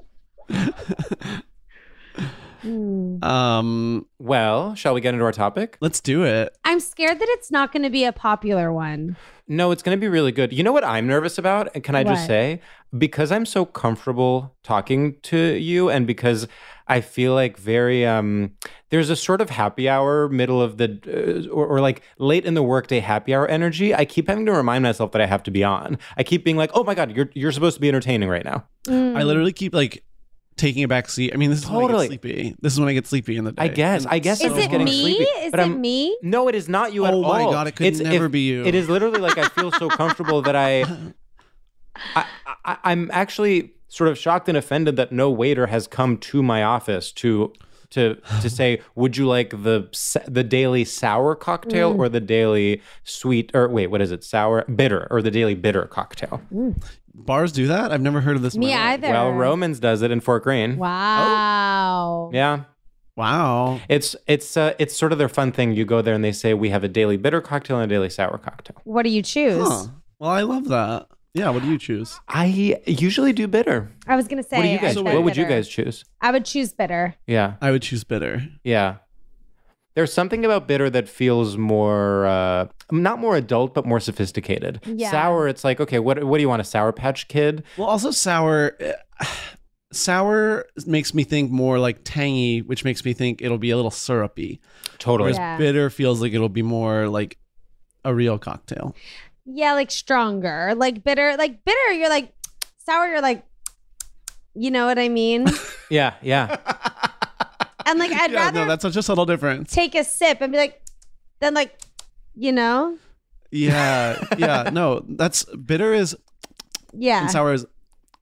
Hmm. Um, Well, shall we get into our topic? let's do it. I'm scared that it's not going to be a popular one. No, it's going to be really good. You know what I'm nervous about? And can I just What? say, because I'm so comfortable talking to you and because I feel like very, um, there's a sort of happy hour, middle of the, uh, or, or like late in the workday happy hour energy. I keep having to remind myself that I have to be on. I keep being like, oh my God, you're, you're supposed to be entertaining right now. Mm. I literally keep like taking a back seat. I mean, this is when I Totally. get sleepy. This is when I get sleepy in the day. I guess. And I guess so Is I'm just it getting me? sleepy. Is but it I'm, me? No, it is not you at Oh all. my God, it could never be you. It is literally like I feel so comfortable that I, I, I, I'm actually sort of shocked and offended that no waiter has come to my office to to to say, would you like the sa- the daily sour cocktail Mm. or the daily sweet or wait, what is it? Sour bitter or the daily bitter cocktail? Bars do that? I've never heard of this. in Me my life. either. Well, Romans does it in Fort Greene. Wow. Yeah. Wow. It's it's uh, it's sort of their fun thing. You go there and they say we have a daily bitter cocktail and a daily sour cocktail. What do you choose? Huh. Well, I love that. Yeah. What do you choose? I usually do bitter. I was going to say. What do you I guys? said What would you bitter. guys choose? I would choose bitter. Yeah, I would choose bitter. yeah. There's something about bitter that feels more, uh, not more adult, but more sophisticated. Yeah. Sour, it's like, okay, what what do you want? A Sour Patch Kid? Well, also sour. uh, Sour makes me think more like tangy, which makes me think it'll be a little syrupy. Totally. Whereas Yeah. bitter feels like it'll be more like a real cocktail. Yeah, like stronger. Like bitter. Like bitter, you're like, sour, you're like, you know what I mean? Yeah, yeah. And like, I'd yeah, rather no, that's such a subtle difference. take a sip and be like, then like, you know? Yeah, yeah, no, that's bitter is Yeah. and sour is.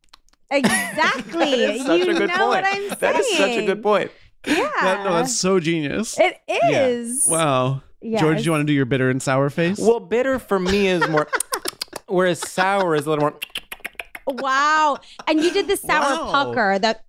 Exactly. That's such you a good know point. what I'm saying. That is such a good point. Yeah. That, no, that's so genius. It is. Wow. Yes. George, do you want to do your bitter and sour face? Well, bitter for me is more, whereas sour is a little more. Wow. And you did the sour Wow. pucker. That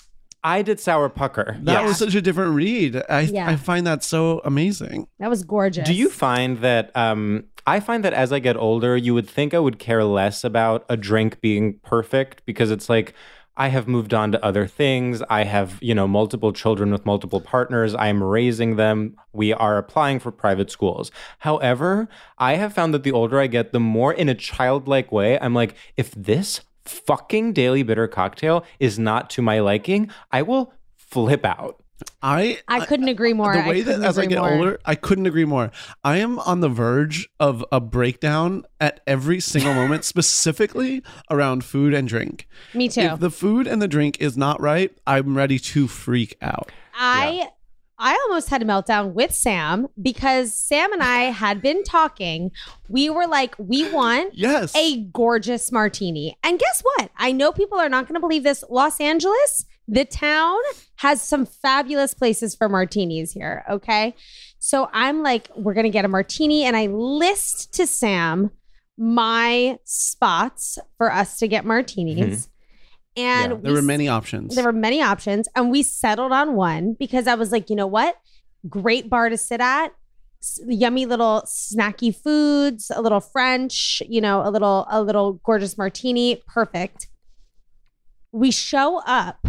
I did sour pucker. that yes. was such a different read. I Yeah. I find that so amazing. that was gorgeous. Do you find that um, I find that as I get older, you would think I would care less about a drink being perfect because it's like I have moved on to other things. I have, you know, multiple children with multiple partners. I am raising them. We are applying for private schools. However, I have found that the older I get, the more in a childlike way, I'm like, if this fucking daily bitter cocktail is not to my liking, I will flip out. I I couldn't agree more. the way that couldn't as I agree get more. older, I couldn't agree more. I am on the verge of a breakdown at every single moment, specifically around food and drink. Me too. If the food and the drink is not right, I'm ready to freak out. I I almost had a meltdown with Sam because Sam and I had been talking. We were like, we want Yes. a gorgeous martini. And guess what? I know people are not going to believe this. Los Angeles, the town, has some fabulous places for martinis here. Okay. So I'm like, we're going to get a martini. And I list to Sam my spots for us to get martinis. And Yeah, there we were many options. there were many options, and we settled on one because I was like, you know what? Great bar to sit at, s- yummy little snacky foods, a little French, you know, a little a little gorgeous martini, perfect. We show up,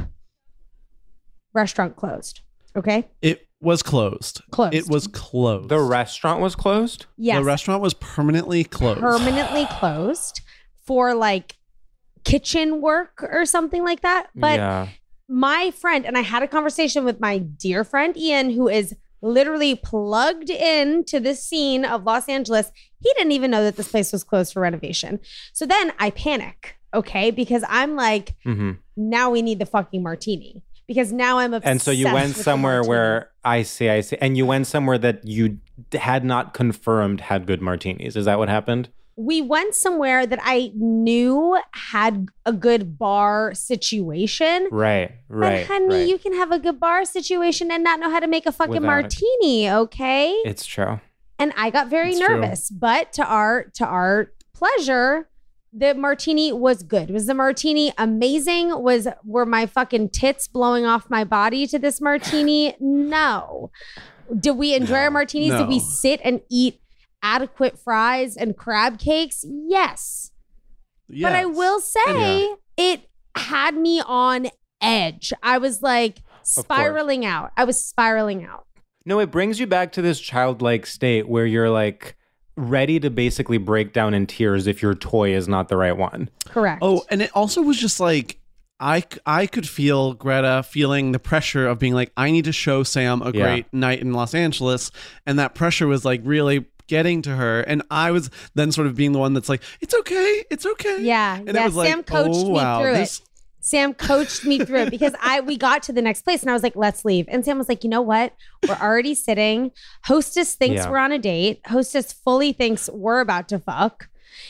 restaurant closed. Okay, It was closed. Closed. It was closed. The restaurant was closed? yes, The restaurant was permanently closed. permanently closed for like kitchen work or something like that. But yeah. my friend, and I had a conversation with my dear friend Ian, who is literally plugged in to the scene of Los Angeles. He didn't even know that this place was closed for renovation. So then I panic, okay? Because I'm like, hmm now we need the fucking martini. Because now I'm obsessed. And so you went with the somewhere martini. where I see, I see, and you went somewhere that you d- had not confirmed had good martinis. Is that what happened? we went somewhere that I knew had a good bar situation. Right, right. But honey, right. you can have a good bar situation and not know how to make a fucking Without martini, it. okay? It's true. And I got very It's nervous. true. But to our to our pleasure, the martini was good. Was the martini amazing? Was were my fucking tits blowing off my body to this martini? No. Did we enjoy our martinis? No. Did we sit and eat adequate fries and crab cakes? Yes. But I Yes. will say Yeah. it had me on edge. I was like spiraling out. I was spiraling out. No, it brings you back to this childlike state where you're like ready to basically break down in tears if your toy is not the right one. Correct. Oh, and it also was just like, I, c- I could feel Greta feeling the pressure of being like, I need to show Sam a Yeah. great night in Los Angeles. And that pressure was like really getting to her. And I was then sort of being the one that's like, it's okay. It's okay. Yeah. And yeah. it was like, Sam coached oh, me wow, through this- it. Sam coached me through it because I we got to the next place and I was like, let's leave. And Sam was like, you know what? We're already sitting. Hostess thinks Yeah. we're on a date. Hostess fully thinks we're about to fuck.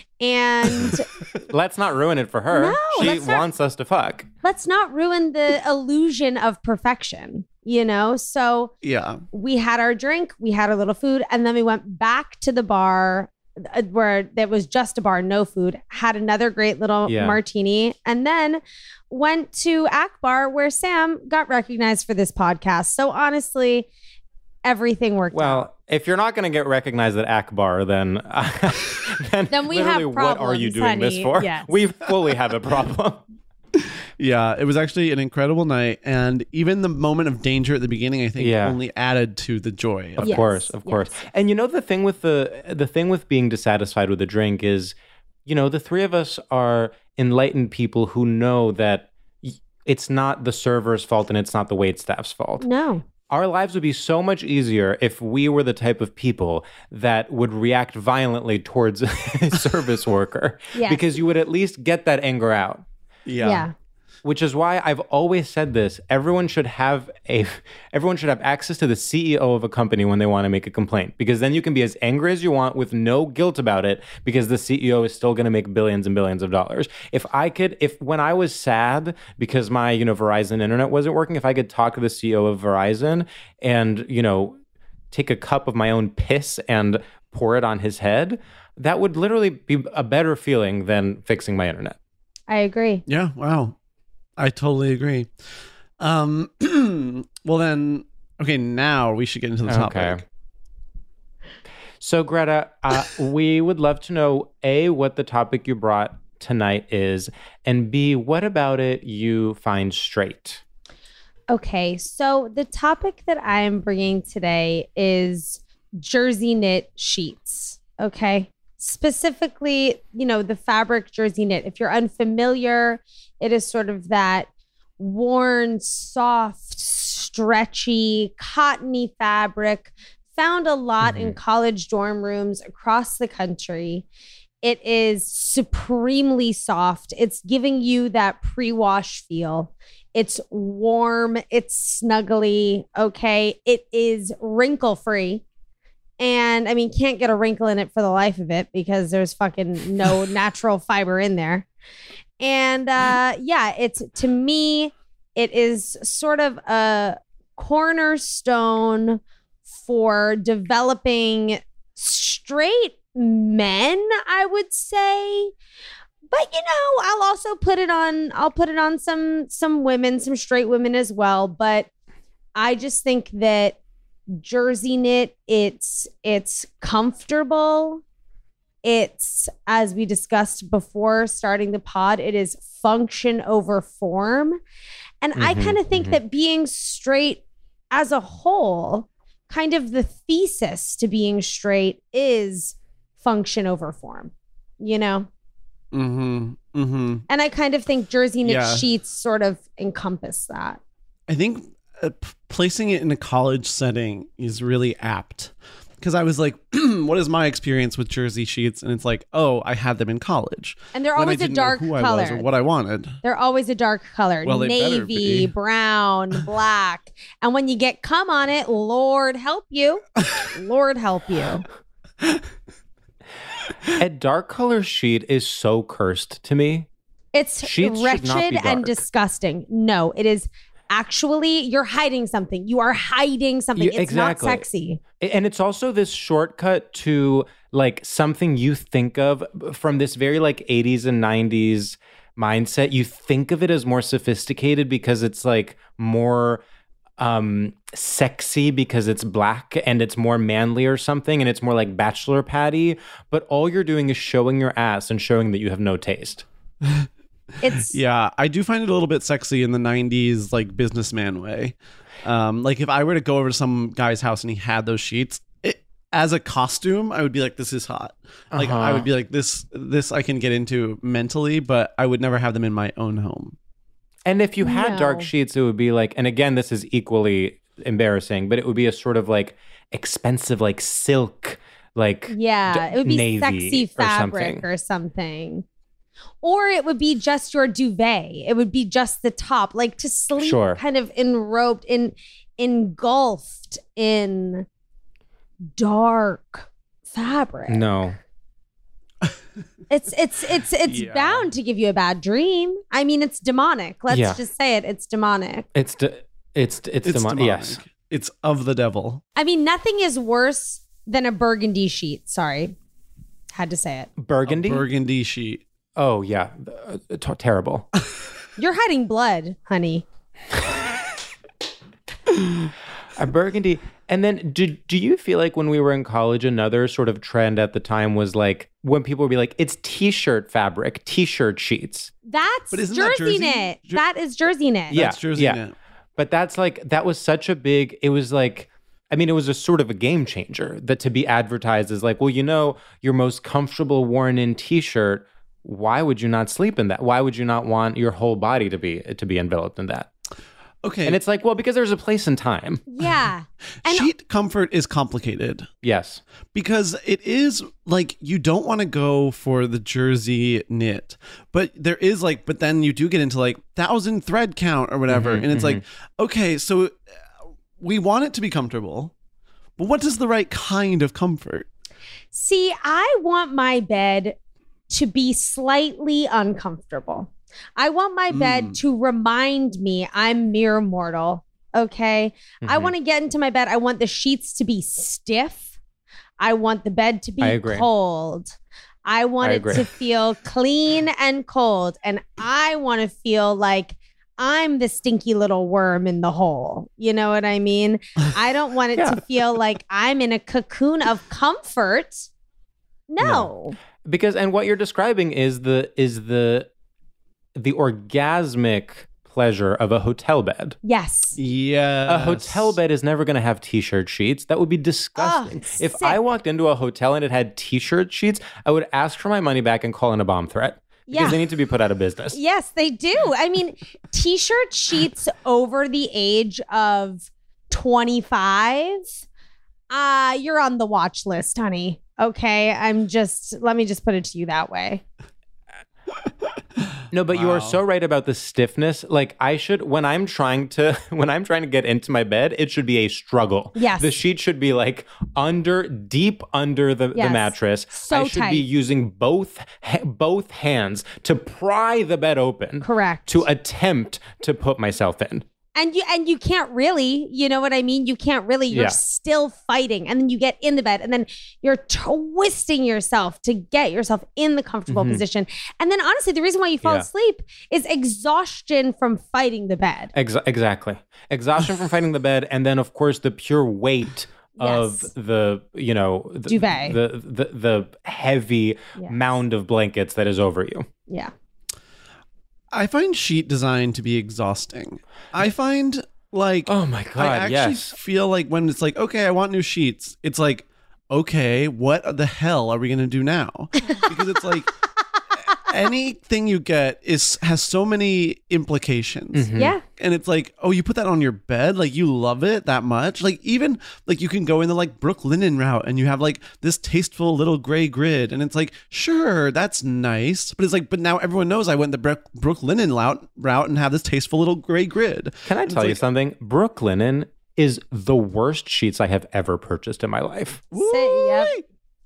And Let's not ruin it for her. No, she let's not- wants us to fuck. let's not ruin the illusion of perfection, you know? So Yeah. we had our drink, we had our little food, and then we went back to the bar uh, where there was just a bar, no food, had another great little Yeah. martini, and then went to Akbar where Sam got recognized for this podcast. So honestly, everything worked out. Well, if you're not going to get recognized at Akbar, then then, Then we have literally, what are you problems, doing this honey. for? Yes. We fully have a problem. Yeah, it was actually an incredible night. And even the moment of danger at the beginning, I think, Yeah. only added to the joy. Of Of Yes, course, of course. yes. And you know the thing with the the thing with being dissatisfied with a drink is, you know, the three of us are enlightened people who know that y- it's not the server's fault and it's not the waitstaff's fault. No. Our lives would be so much easier if we were the type of people that would react violently towards a service worker, Yes. because you would at least get that anger out. Yeah. Yeah. Which is why I've always said this. Everyone should have a everyone should have access to the C E O of a company when they want to make a complaint, because then you can be as angry as you want with no guilt about it, because the C E O is still going to make billions and billions of dollars. If I could if when I was sad because my, you know, Verizon internet wasn't working, if I could talk to the C E O of Verizon and, you know, take a cup of my own piss and pour it on his head, that would literally be a better feeling than fixing my internet. I agree. Yeah. Wow. I totally agree. Um, well then, okay, now we should get into the topic. Okay. So, Greta, uh, we would love to know, A, what the topic you brought tonight is, and B, what about it you find straight? Okay, so the topic that I am bringing today is jersey knit sheets. Okay, specifically, you know, the fabric jersey knit. If you're unfamiliar, it is sort of that worn, soft, stretchy, cottony fabric found a lot in college dorm rooms across the country. It is supremely soft. It's giving you that pre-wash feel. It's warm. It's snuggly. Okay. It is wrinkle free. And I mean, can't get a wrinkle in it for the life of it because there's fucking no natural fiber in there. And uh, yeah, it's to me, it is sort of a cornerstone for developing straight men, I would say. But you know, I'll also put it on, I'll put it on some some women, some straight women as well. But I just think that jersey knit, it's it's comfortable. It's, as we discussed before starting the pod, it is function over form. And I Mhm, kind of think mhm. that being straight as a whole, kind of the thesis to being straight is function over form, you know? Mm-hmm. Mm-hmm. And I kind of think jersey knit Yeah. sheets sort of encompass that. I think uh, p- placing it in a college setting is really apt, because I was like, what is my experience with jersey sheets? And it's like, oh, I had them in college. And they're when I always a didn't know dark who I color. was or what I wanted. They're always a dark color, Well, they better navy, be. brown, black. And when you get cum on it, Lord help you. Lord help you. A dark color sheet is so cursed to me. It's Sheets should not wretched be and dark. disgusting. No, it is actually, you're hiding something. You are hiding something. Yeah, it's exactly. not sexy. And it's also this shortcut to like something you think of from this very like eighties and nineties mindset. You think of it as more sophisticated because it's like more um, sexy because it's black and it's more manly or something. And it's more like bachelor patty. But all you're doing is showing your ass and showing that you have no taste. It's Yeah, I do find it a little bit sexy in the nineties, like businessman way. Um, like if I were to go over to some guy's house and he had those sheets, it, as a costume, I would be like, this is hot. Like Uh-huh. I would be like, this, this I can get into mentally, but I would never have them in my own home. And if you had No. dark sheets, it would be like, and again, this is equally embarrassing, but it would be a sort of like expensive, like silk, like Yeah, d- it would be navy sexy or fabric something. or something. Or it would be just your duvet. It would be just the top, like to sleep Sure. kind of enrobed, in engulfed in dark fabric. No. It's it's it's it's Yeah. bound to give you a bad dream. I mean, it's demonic. Let's Yeah. just say it. It's demonic. It's de- it's it's, It's demon- demonic. yes. It's of the devil. I mean, nothing is worse than a burgundy sheet. Sorry. Had to say it. Burgundy? A burgundy sheet. Oh yeah, Uh, t- terrible. You're hiding blood, honey. A burgundy. And then do, do you feel like when we were in college, another sort of trend at the time was like when people would be like, it's t-shirt fabric, t-shirt sheets. That's But isn't that jersey, jersey? knit. Jer- that is jersey knit. Yeah, That's jersey yeah. knit. But that's like, that was such a big, it was like, I mean, it was a sort of a game changer that to be advertised as like, well, you know, your most comfortable worn in t-shirt, why would you not sleep in that? Why would you not want your whole body to be to be enveloped in that? Okay. And it's like, well, because there's a place and time. Yeah. And sheet comfort is complicated Yes. because it is like you don't want to go for the jersey knit, but there is like, but then you do get into like thousand thread count or whatever. Mhm, and it's mhm. like, okay, so uh, we want it to be comfortable, but what is the right kind of comfort? see, I want my bed to be slightly uncomfortable. I want my bed Mm. to remind me I'm mere mortal. Okay. I Mhm. want to get into my bed. I want the sheets to be stiff. I want the bed to be I agree. cold. I want I it agree. to feel clean and cold. And I want to feel like I'm the stinky little worm in the hole. You know what I mean? I don't want it Yeah. to feel like I'm in a cocoon of comfort. No. No. Because and what you're describing is the is the the orgasmic pleasure of a hotel bed. Yes. Yeah. A hotel bed is never going to have t-shirt sheets. That would be disgusting. it's if sick. I walked into a hotel and it had t-shirt sheets, I would ask for my money back and call in a bomb threat because Yeah. they need to be put out of business. Yes, they do. I mean, t-shirt sheets over the age of twenty-five, uh, you're on the watch list, honey. Okay. I'm just, let me just put it to you that way. No, but you are Wow. so right about the stiffness. Like I should, when I'm trying to, when I'm trying to get into my bed, it should be a struggle. Yes. The sheet should be like under, deep under the, Yes. the mattress. So I should tight. be using both, ha- both hands to pry the bed open. Correct. To attempt to put myself in. And you and you can't really, you know what I mean? You can't really, you're Yeah. still fighting. And then you get in the bed and then you're twisting yourself to get yourself in the comfortable Mhm. position. And then honestly, the reason why you fall Yeah. asleep is exhaustion from fighting the bed. Ex- exactly. Exhaustion from fighting the bed. And then, of course, the pure weight of Yes. the, you know, the, Duvet. The, the, the heavy Yes. mound of blankets that is over you. Yeah. I find sheet design to be exhausting. I find like Oh my God, I actually yes. feel like when it's like, okay, I want new sheets, it's like, okay, what the hell are we gonna do now? Because it's like anything you get is has so many implications. Mhm. Yeah. And it's like, oh, you put that on your bed? Like you love it that much? Like even like you can go in the like Brooklinen route and you have like this tasteful little gray grid. And it's like, sure, that's nice. But it's like, but now everyone knows I went the Brook Brooklinen route route and have this tasteful little gray grid. Can I And tell it's you like, something? Brooklinen is the worst sheets I have ever purchased in my life. Say, yep.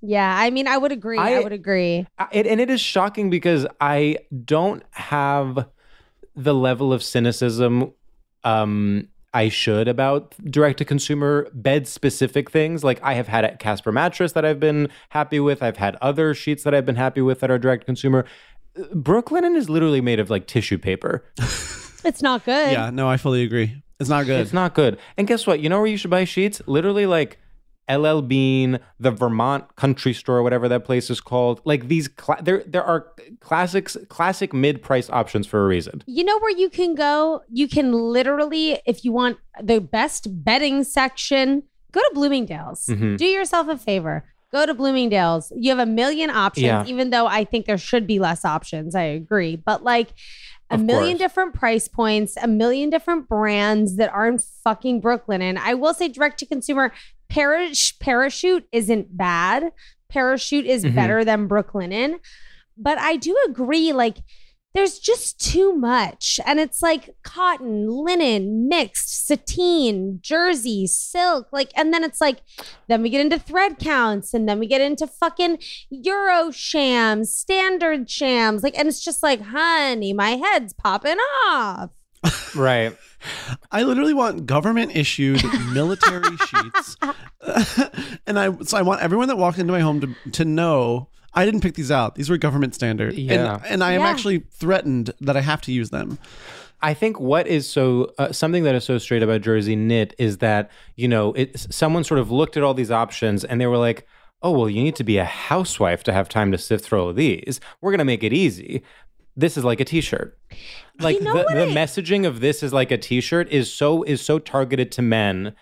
Yeah, I mean, I would agree. I, I would agree. It, and it is shocking because I don't have the level of cynicism um, I should about direct-to-consumer bed-specific things. Like I have had a Casper mattress that I've been happy with. I've had other sheets that I've been happy with that are direct-to-consumer. Brooklinen is literally made of like tissue paper. It's not good. Yeah, no, I fully agree. It's not good. It's not good. And guess what? You know where you should buy sheets? Literally like L L Bean, the Vermont Country Store, whatever that place is called. Like these, cla- there there are classics, classic mid-price options for a reason. You know where you can go? You can literally, if you want the best bedding section, go to Bloomingdale's. Mm-hmm. Do yourself a favor. Go to Bloomingdale's. You have a million options, yeah. even though I think there should be less options. I agree. But like a of million course. different price points, a million different brands that aren't fucking Brooklinen. I will say direct to consumer, Parash- Parachute isn't bad. Parachute is mm-hmm. better than Brooklinen. But I do agree, like, there's just too much. And it's like cotton, linen, mixed, sateen, jersey, silk. Like, and then it's like, then we get into thread counts and then we get into fucking Euro shams, standard shams. Like, and it's just like, honey, my head's popping off. Right. I literally want government issued military sheets. And I so I want everyone that walked into my home to to know I didn't pick these out. These were government standard. Yeah. And, and I am yeah. actually threatened that I have to use them. I think what is so uh, something that is so straight about Jersey Knit is that, you know, it, someone sort of looked at all these options and they were like, oh, well, you need to be a housewife to have time to sift through all of these. We're going to make it easy. This is like a t-shirt. Like you know the, the I... messaging of this is like a t-shirt is so is so targeted to men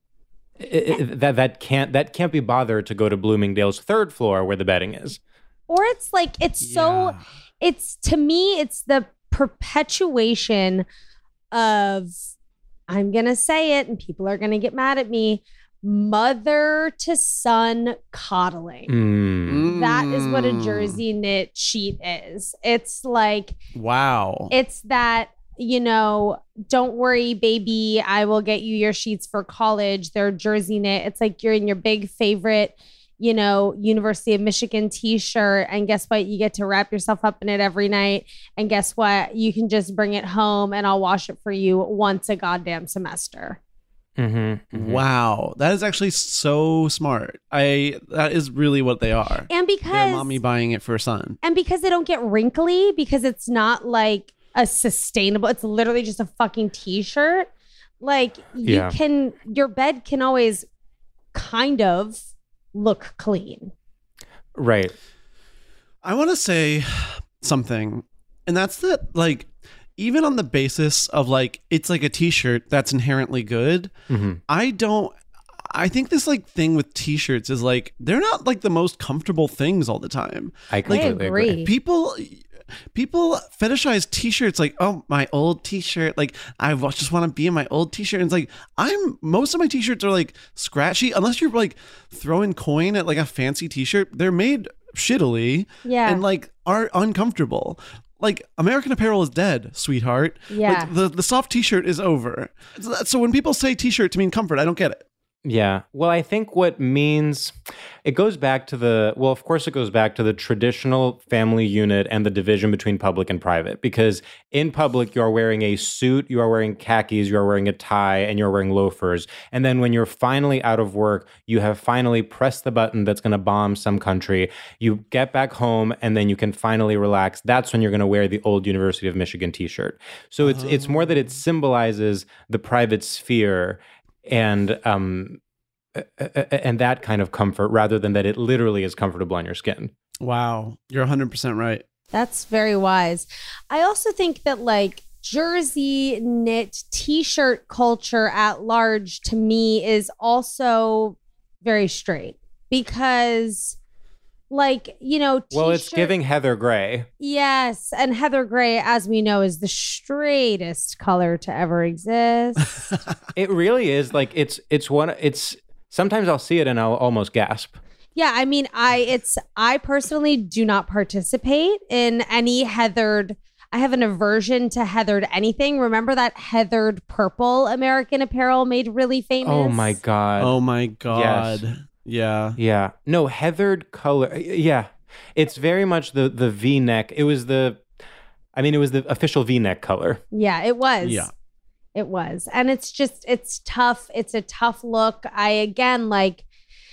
it, it, that that can't that can't be bothered to go to Bloomingdale's third floor where the bedding is. Or it's like it's yeah. so it's to me it's the perpetuation of, I'm gonna say it and people are gonna get mad at me, mother to son coddling. Mm. That is what a Jersey Knit sheet is. It's like, wow. It's that, you know, don't worry, baby, I will get you your sheets for college. They're Jersey Knit. It's like you're in your big favorite, you know, University of Michigan t-shirt. And guess what? You get to wrap yourself up in it every night. And guess what? You can just bring it home and I'll wash it for you once a goddamn semester. Mm-hmm, mm-hmm. Wow, that is actually so smart. I that is really what they are. And because they're mommy buying it for a son, and because they don't get wrinkly, because it's not like a sustainable. It's literally just a fucking t-shirt. Like you yeah. can, your bed can always kind of look clean. Right. I want to say something, and that's that. Like, even on the basis of like, it's like a t-shirt that's inherently good. Mm-hmm. I don't, I think this like thing with t-shirts is like, they're not like the most comfortable things all the time. I completely I agree. agree. People, people fetishize t-shirts like, oh, my old t-shirt. Like, I just want to be in my old t-shirt. And it's like, I'm, most of my t-shirts are like scratchy, unless you're like throwing coin at like a fancy t-shirt. They're made shittily yeah. and like are uncomfortable. Like, American Apparel is dead, sweetheart. Yeah. Like, the, the soft t-shirt is over. So when people say t-shirt to mean comfort, I don't get it. Yeah. Well, I think what means, it goes back to the, well, of course it goes back to the traditional family unit and the division between public and private. Because in public, you are wearing a suit, you are wearing khakis, you are wearing a tie, and you're wearing loafers. And then when you're finally out of work, you have finally pressed the button that's going to bomb some country. You get back home and then you can finally relax. That's when you're going to wear the old University of Michigan t-shirt. So it's, oh. it's more that it symbolizes the private sphere and um and that kind of comfort rather than that it literally is comfortable on your skin. Wow. You're one hundred percent right. That's very wise. I also think that like Jersey Knit t-shirt culture at large to me is also very straight because like, you know, t-shirt, well, it's giving Heather Gray. Yes. And Heather Gray, as we know, is the straightest color to ever exist. It really is. Like it's it's one it's sometimes I'll see it and I'll almost gasp. Yeah, I mean, I it's I personally do not participate in any heathered. I have an aversion to heathered anything. Remember that heathered purple American Apparel made really famous? Oh my God. Oh my God. Yes. Yeah. Yeah. No, heathered color. Yeah. It's very much the the V-neck. It was the I mean, it was the official V-neck color. Yeah, it was. Yeah. It was. And it's just, it's tough. It's a tough look. I, again, like,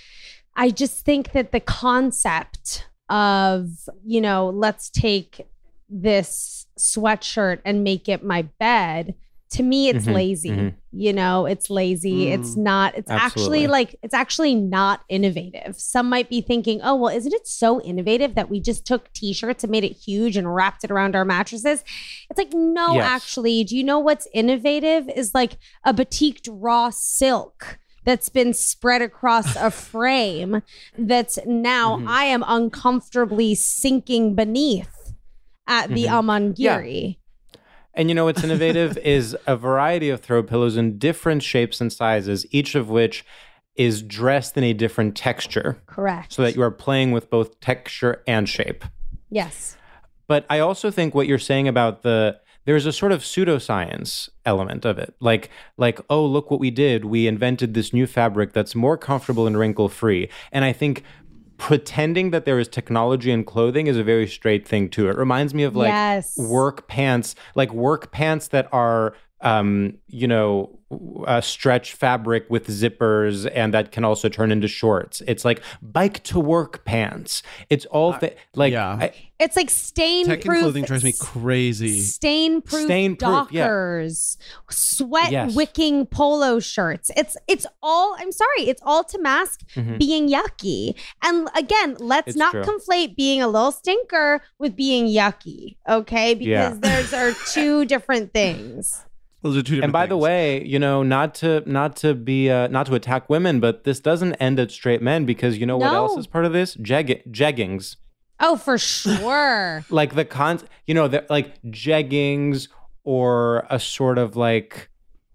I just think that the concept of, you know, let's take this sweatshirt and make it my bed, to me, it's Mhm, lazy. mhm. You know, it's lazy. Mm, it's not, it's absolutely. actually like, it's actually not innovative. Some might be thinking, oh, well, isn't it so innovative that we just took t-shirts and made it huge and wrapped it around our mattresses? It's like, no, Yes. actually, do you know what's innovative is like a batiqued raw silk that's been spread across a frame that's now Mhm. I am uncomfortably sinking beneath at the Mhm. Amangiri. And you know what's innovative is a variety of throw pillows in different shapes and sizes, each of which is dressed in a different texture, Correct. so that you are playing with both texture and shape. Yes. But I also think what you're saying about the there's a sort of pseudoscience element of it. Like, like, oh, look what we did. We invented this new fabric that's more comfortable and wrinkle-free. And I think pretending that there is technology in clothing is a very straight thing too. It reminds me of like Yes. work pants, like work pants that are, um, you know, uh, stretch fabric with zippers and that can also turn into shorts. It's like bike to work pants. It's all thi- like yeah. I- It's like stain Tech and proof. clothing drives me crazy. Stain proof Stain-proof, yeah. Dockers, sweat Yes. wicking polo shirts. It's it's all. I'm sorry. It's all to mask Mhm. being yucky. And again, let's It's not true. conflate being a little stinker with being yucky. Okay, because Yeah. there's are two different things. Those are two different And by the things. way, you know, not to not to be uh, not to attack women, but this doesn't end at straight men because you know what No. else is part of this? Jeg- jeggings. Oh, for sure. Like the con, you know, the, like jeggings or a sort of like,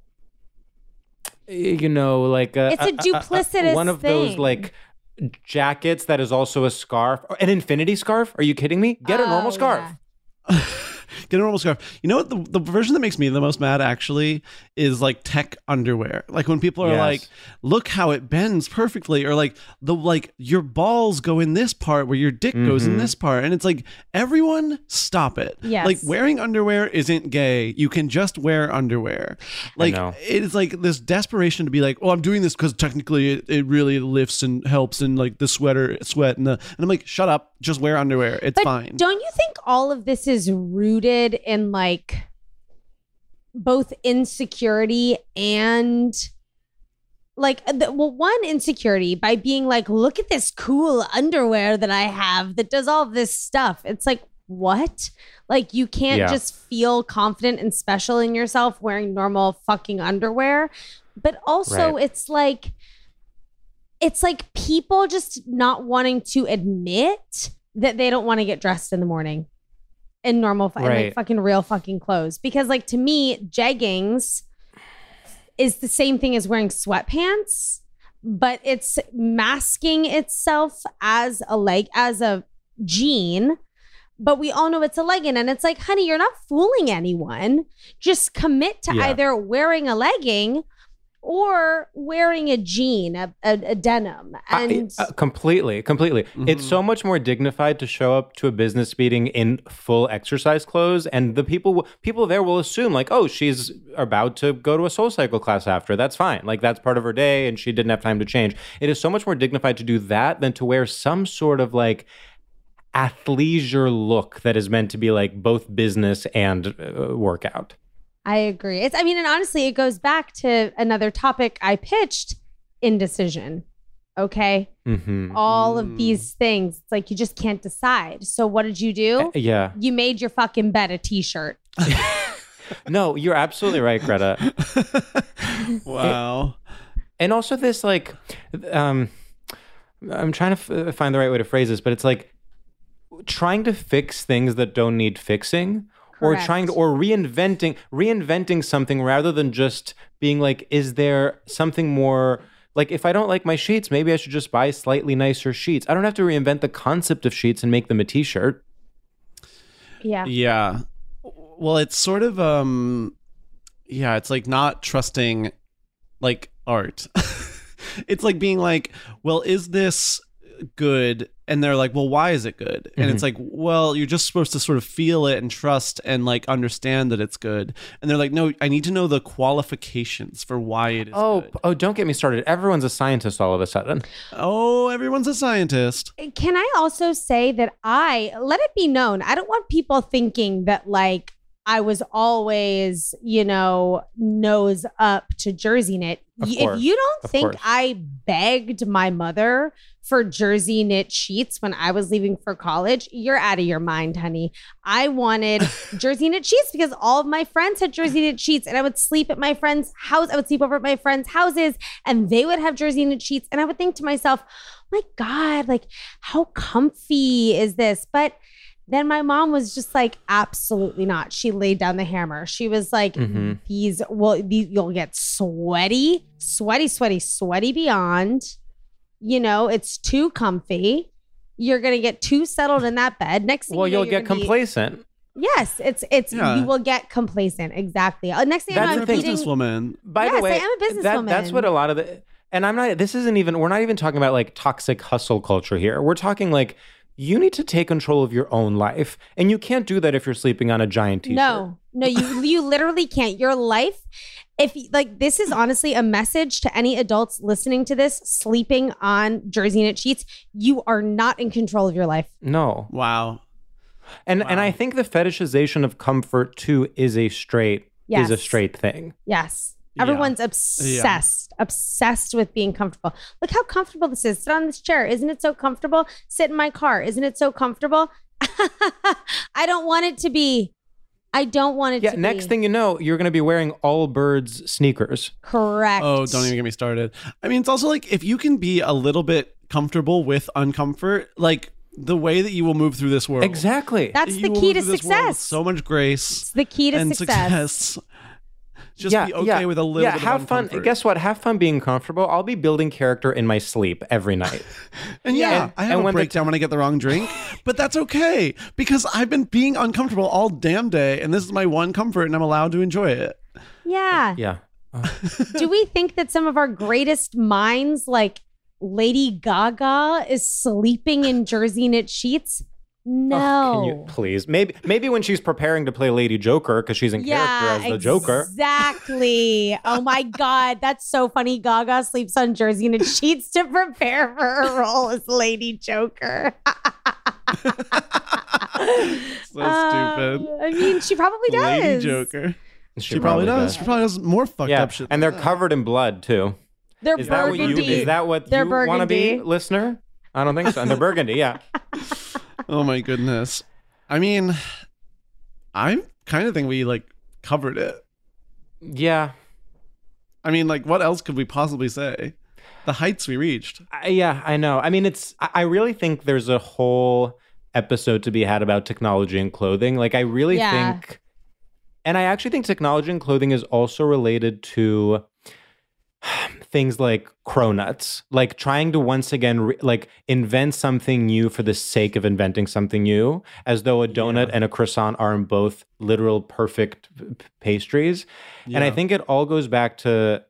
you know, like a, It's a duplicitous one of those thing. like jackets that is also a scarf, an infinity scarf. Are you kidding me? Get a normal Oh, scarf. yeah. Get a normal scarf. You know what? The, the version that makes me the most mad actually is like tech underwear. Like when people are Yes. like, look how it bends perfectly. Or like the like your balls go in this part where your dick goes in Mhm. this part. And it's like, everyone stop it. Yes. Like wearing underwear isn't gay. You can just wear underwear. Like know. it is like this desperation to be like, oh, I'm doing this because technically it, it really lifts and helps and like the sweater sweat and the and I'm like, shut up. Just wear underwear. It's But fine. don't you think all of this is rooted in like both insecurity and like the, well, one insecurity by being like, look at this cool underwear that I have that does all this stuff. It's like, what? Like you can't Yeah. just feel confident and special in yourself wearing normal fucking underwear. But also Right. it's like it's like people just not wanting to admit that they don't want to get dressed in the morning in normal, fu- in like Right. fucking real fucking clothes. Because like to me, jeggings is the same thing as wearing sweatpants, but it's masking itself as a leg, as a jean. But we all know it's a legging, and it's like, honey, you're not fooling anyone. Just commit to Yeah. either wearing a legging or wearing a jean, a, a, a denim. I- And uh, completely, completely. Mm-hmm. It's so much more dignified to show up to a business meeting in full exercise clothes, and the people people there will assume like, oh, she's about to go to a Soul Cycle class after. That's fine. Like that's part of her day, and she didn't have time to change. It is so much more dignified to do that than to wear some sort of like athleisure look that is meant to be like both business and uh, workout. I agree. It's, I mean, and honestly, it goes back to another topic I pitched, indecision. Okay. Mm-hmm. All of these things. It's like you just can't decide. So what did you do? Yeah. You made your fucking bed a t-shirt. No, you're absolutely right, Greta. Wow. And also this like, um, I'm trying to f- find the right way to phrase this, but it's like trying to fix things that don't need fixing, or Correct. trying to, or reinventing, reinventing something rather than just being like, is there something more? Like, if I don't like my sheets, maybe I should just buy slightly nicer sheets. I don't have to reinvent the concept of sheets and make them a t-shirt. Yeah. Yeah. Well, it's sort of um yeah, it's like not trusting like art. it's like being like, well, is this good? And they're like, well, why is it good? And Mm-hmm. it's like, well, you're just supposed to sort of feel it and trust and like understand that it's good. And they're like, no, I need to know the qualifications for why it is Oh, good. oh, don't get me started. Everyone's a scientist all of a sudden. Oh, everyone's a scientist. Can I also say that I, let it be known, I don't want people thinking that like I was always, you know, nose up to Jersey Knit. Of Y- course. If you don't Of think course. I begged my mother for Jersey Knit sheets when I was leaving for college, you're out of your mind, honey. I wanted Jersey Knit sheets because all of my friends had Jersey Knit sheets, and I would sleep at my friends' house. I would sleep over at my friends' houses, and they would have Jersey Knit sheets. And I would think to myself, my God, like how comfy is this? But then my mom was just like, absolutely not. She laid down the hammer. She was like, Mhm. these, well, these, you'll get sweaty, sweaty, sweaty, sweaty beyond. You know, it's too comfy. You're going to get too settled in that bed. Next thing Well, you know, you'll you're get gonna be- complacent. Yes, it's, it's, Yeah. you will get complacent. Exactly. Uh, next thing That's I know, You're I'm a the thing. eating. businesswoman. By Yes, the way, I am a that, businesswoman. that's what a lot of the, and I'm not, this isn't even, we're not even talking about like toxic hustle culture here. We're talking like, you need to take control of your own life. And you can't do that if you're sleeping on a giant t-shirt. No, no, you you literally can't. Your life, if like this is honestly a message to any adults listening to this, sleeping on Jersey Knit sheets, you are not in control of your life. No. Wow. And and I think the fetishization of comfort too is a straight is a Yes. straight thing. Yes. Yeah. Everyone's obsessed, obsessed with being comfortable. Look how comfortable this is. Sit on this chair. Isn't it so comfortable? Sit in my car. Isn't it so comfortable? I don't want it to be. I don't want it Yeah, to next be. thing you know, you're going to be wearing Allbirds sneakers. Correct. Oh, don't even get me started. I mean, it's also like if you can be a little bit comfortable with uncomfort, like the way that you will move through this world. Exactly. That's You the will key move to through this world with success. so much grace It's the key to and success. success. Just be okay with a little yeah, bit have of fun. uncomfort. Guess what? Have fun being comfortable. I'll be building character in my sleep every night. And yeah, And- I have and a when the breakdown when I get the wrong drink, but that's okay because I've been being uncomfortable all damn day, and this is my one comfort, and I'm allowed to enjoy it. Yeah. Yeah. Do we think that some of our greatest minds, like Lady Gaga, is sleeping in Jersey Knit sheets? No. Can you please? Maybe maybe when she's preparing to play Lady Joker because she's in character as the Joker. Exactly. Oh my God. That's so funny. Gaga sleeps on Jersey Knit sheets to prepare for her role as Lady Joker. So stupid. I mean, she probably does. Lady Joker. She, probably, does. She probably does more fucked Yeah, up shit. and they're covered in blood too. They're Is that what you? burgundy. Is that what They're you want to be, burgundy. listener? I don't think so. And they're burgundy. Yeah. Oh my goodness. I mean, I kind of think we like covered it. Yeah. I mean, like, what else could we possibly say? The heights we reached. I, yeah, I know. I mean, it's, I I really think there's a whole episode to be had about technology and clothing. Like, I really Yeah. think, and I actually think technology and clothing is also related to things like cronuts, like trying to once again, re- like invent something new for the sake of inventing something new, as though a donut and a croissant aren't both literal perfect p- p- pastries. And I Yeah. think it all goes back to,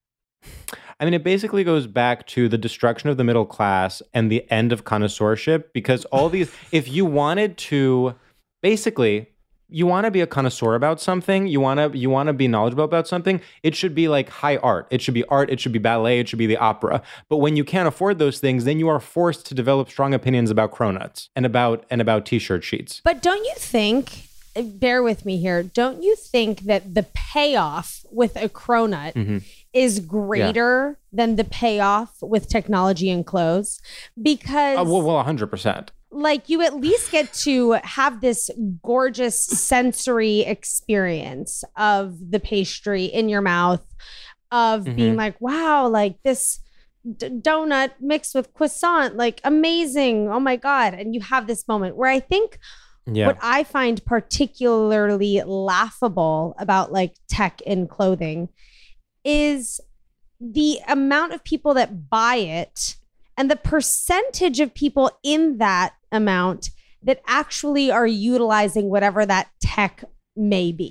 I mean, it basically goes back to the destruction of the middle class and the end of connoisseurship, because all these, if you wanted to, basically, you want to be a connoisseur about something, you want to you want to be knowledgeable about something, it should be like high art. It should be art, it should be ballet, it should be the opera. But when you can't afford those things, then you are forced to develop strong opinions about cronuts and about and about t-shirt sheets. But don't you think, bear with me here, don't you think that the payoff with a cronut Mm-hmm. is greater than the payoff with technology and clothes? Because Oh, well, well, one hundred percent. like you at least get to have this gorgeous sensory experience of the pastry in your mouth, of being Mhm. like, wow, like this d- donut mixed with croissant, like amazing. Oh my God. And you have this moment where I think Yeah. what I find particularly laughable about like tech in clothing is the amount of people that buy it and the percentage of people in that amount that actually are utilizing whatever that tech may be.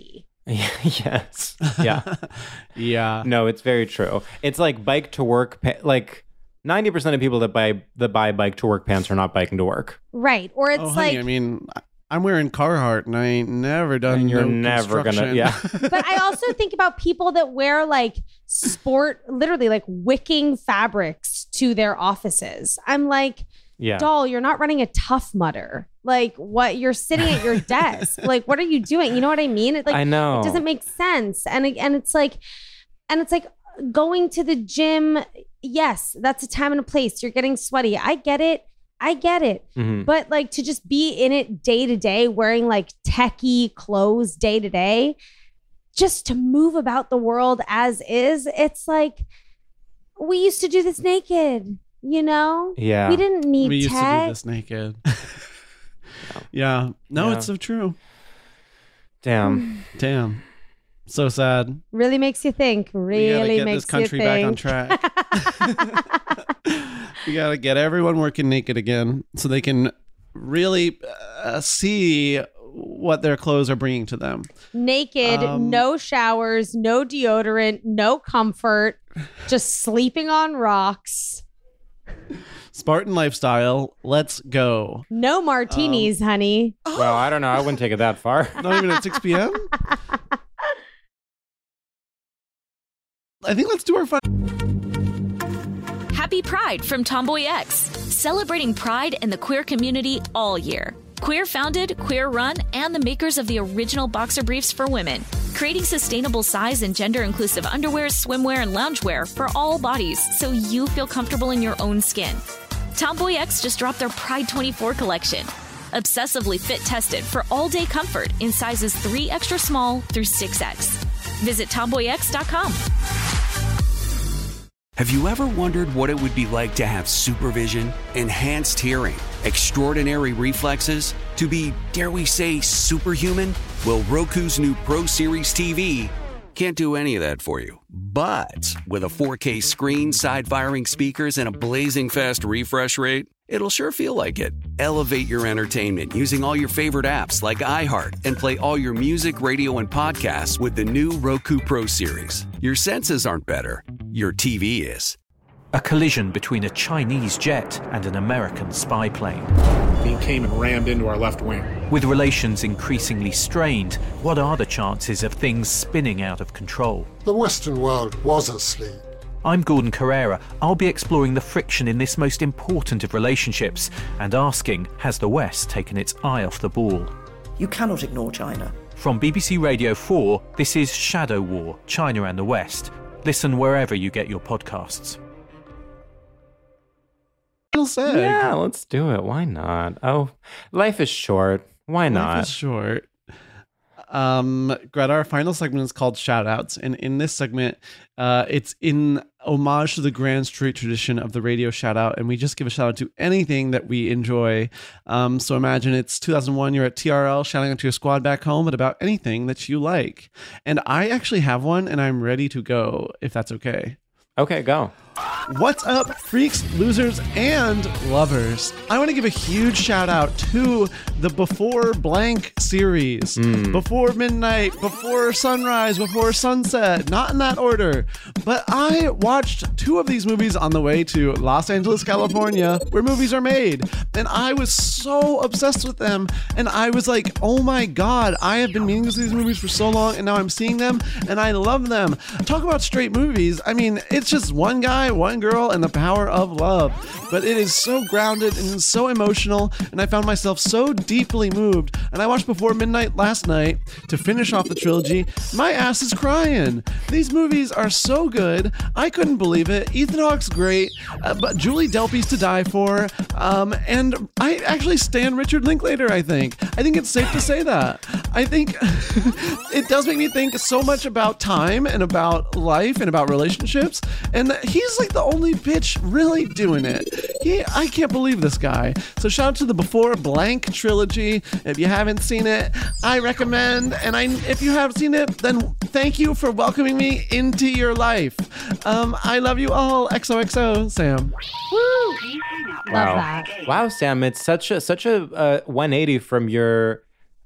Yes. Yeah. Yeah. No, it's very true. It's like bike to work. Pa- like ninety percent of people that buy that buy bike to work pants are not biking to work. Right. Or it's oh, like, honey, I mean, I'm wearing Carhartt and I ain't never done And you're no never gonna, construction. yeah. but I also think about people that wear like sport, literally like wicking fabrics to their offices. I'm like, Yeah. doll, you're not running a Tough Mudder. Like, what? You're sitting at your desk. Like, what are you doing? You know what I mean? It, like, I know. It doesn't make sense. And it- and it's like, and it's like going to the gym. Yes, that's a time and a place. You're getting sweaty. I get it. I get it. Mm-hmm. But like to just be in it day to day, wearing like techie clothes day to day, just to move about the world as is. It's like, we used to do this naked, you know? Yeah. We didn't need We used tech. to do this naked. Yeah. No, Yeah. it's so true. Damn. Damn. So sad. Really makes you think. We gotta Really get makes this country you back think. on track. We gotta get everyone working naked again so they can really uh, see what their clothes are bringing to them. Naked, Um, no showers, no deodorant, no comfort, just sleeping on rocks. Spartan lifestyle. Let's go. No martinis, Um, honey. Well, I don't know. I wouldn't take it that far. Not even at six p.m. I think let's do our fun. Happy Pride from Tomboy X, celebrating pride and the queer community all year. Queer founded, queer run, and the makers of the original boxer briefs for women, creating sustainable size and gender inclusive underwear, swimwear, and loungewear for all bodies so you feel comfortable in your own skin. Tomboy X just dropped their Pride twenty-four collection, obsessively fit tested for all day comfort in sizes three extra small through six X. Visit tomboy x dot com. Have you ever wondered what it would be like to have supervision, enhanced hearing, extraordinary reflexes, to be, dare we say, superhuman? Well, Roku's new Pro Series T V can't do any of that for you. But with a four K screen, side-firing speakers, and a blazing fast refresh rate, it'll sure feel like it. Elevate your entertainment using all your favorite apps like iHeart and play all your music, radio, and podcasts with the new Roku Pro Series. Your senses aren't better. Your T V is. A collision between a Chinese jet and an American spy plane. He came and rammed into our left wing. With relations increasingly strained, what are the chances of things spinning out of control? The Western world was asleep. I'm Gordon Carrera. I'll be exploring the friction in this most important of relationships and asking, has the West taken its eye off the ball? You cannot ignore China. From B B C Radio four, this is Shadow War, China and the West. Listen wherever you get your podcasts. Sad. Yeah, let's do it. Why not? Oh, life is short. Why not? Life is short. Um, Greta, our final segment is called Shoutouts, and in this segment, uh, it's in homage to the Grand Street tradition of the radio shoutout, and we just give a shout out to anything that we enjoy. Um, so imagine it's two thousand one, you're at T R L shouting out to your squad back home, but about anything that you like. And I actually have one, and I'm ready to go, if that's okay. Okay, go. What's up, freaks, losers, and lovers? I want to give a huge shout out to the Before Blank series. Mm. Before Midnight, Before Sunrise, Before Sunset, not in that order. But I watched two of these movies on the way to Los Angeles, California, where movies are made. And I was so obsessed with them. And I was like, oh my God, I have been meaning to see these movies for so long, and now I'm seeing them, and I love them. Talk about straight movies. I mean, it's just one guy, one girl, and the power of love. But it is so grounded and so emotional, and I found myself so deeply moved. And I watched Before Midnight last night to finish off the trilogy. My ass is crying. These movies are so good. I couldn't believe it. Ethan Hawke's great, uh, but Julie Delpy's to die for. Um, and I actually stan Richard Linklater, I think. I think it's safe to say that. I think it does make me think so much about time and about life and about relationships. And he's like the only bitch really doing it. He, I can't believe this guy. So shout out to the Before Blank trilogy. If you haven't seen it, I recommend. And I, if you have seen it, then thank you for welcoming me into your life. Um, I love you all. X O X O, Sam. Woo! Wow. Love that. Wow, Sam, it's such a such a uh, one eighty from your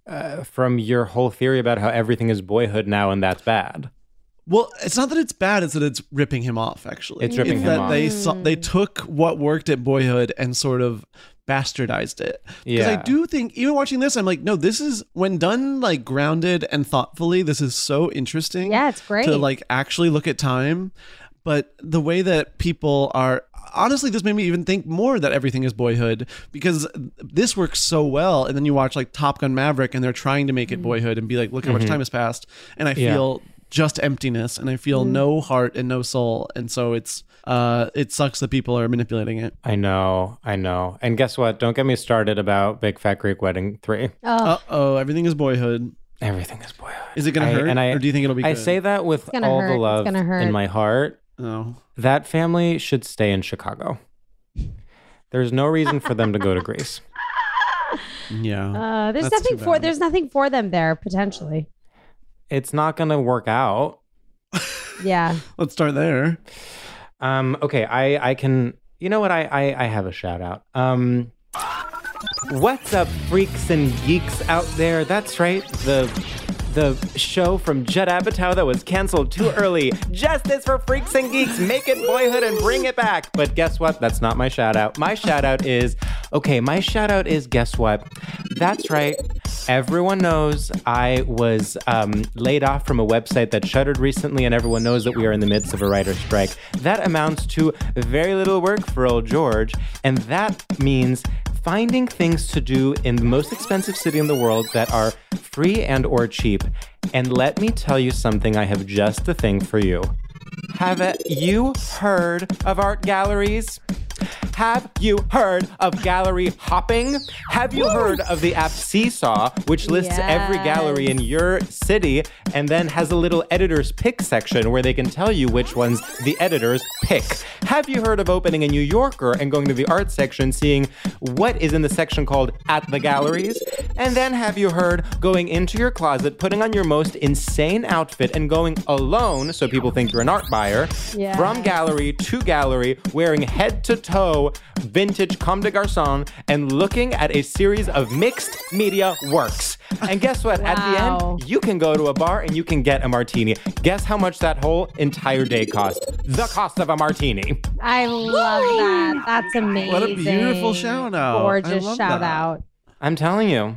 uh, from your whole theory about how everything is Boyhood now and that's bad. Well, it's not that it's bad; it's that it's ripping him off. Actually, it's ripping it's him that off. They saw, they took what worked at Boyhood and sort of bastardized it. Because Yeah. I do think, even watching this, I'm like, no, this is when done like grounded and thoughtfully. This is so interesting. Yeah, it's great to like actually look at time. But the way that people are. Honestly, this made me even think more that everything is Boyhood, because this works so well. And then you watch like Top Gun Maverick and they're trying to make it Boyhood and be like, look how much Mhm. time has passed. And I Yeah. feel just emptiness, and I feel Mm. no heart and no soul. And so it's uh it sucks that people are manipulating it. I know, I know. And guess what? Don't get me started about Big Fat Greek Wedding three. Uh oh, everything is Boyhood. Everything is Boyhood. Is it gonna I- hurt? and I- or do you think it'll be I good? say that with It's gonna all hurt. the It's love gonna hurt. in my heart. Oh. That family should stay in Chicago. There's no reason for them to go to Greece. Yeah. Uh, there's That's nothing too for bad. there's nothing for them there potentially. It's not going to work out. Yeah. Let's start there. Um, okay, I, I can, you know what? I, I, I have a shout out. Um, what's up, freaks and geeks out there? That's right. The the show from Judd Apatow that was canceled too early. Justice for freaks and geeks. Make it Boyhood and bring it back. But guess what? That's not my shout out. My shout out is, okay, my shout out is, guess what? That's right. Everyone knows I was um, laid off from a website that shuttered recently, and everyone knows that we are in the midst of a writer's strike. That amounts to very little work for old George, and that means finding things to do in the most expensive city in the world that are free and or cheap. And let me tell you something, I have just the thing for you. Have you heard of art galleries? Have you heard of gallery hopping? Have you heard of the app Seesaw, which lists Yes. every gallery in your city and then has a little editor's pick section where they can tell you which ones the editors pick? Have you heard of opening a New Yorker and going to the art section, seeing what is in the section called At the Galleries? And then have you heard going into your closet, putting on your most insane outfit and going alone, so people think you're an art buyer, Yes. from gallery to gallery, wearing head to toe vintage Comme des Garçons and looking at a series of mixed media works. And guess what? At the Wow. end, you can go to a bar and you can get a martini. Guess how much that whole entire day cost? The cost of a martini. I love that. That's amazing. What a beautiful shout out. I Gorgeous love shout that. out. I'm telling you.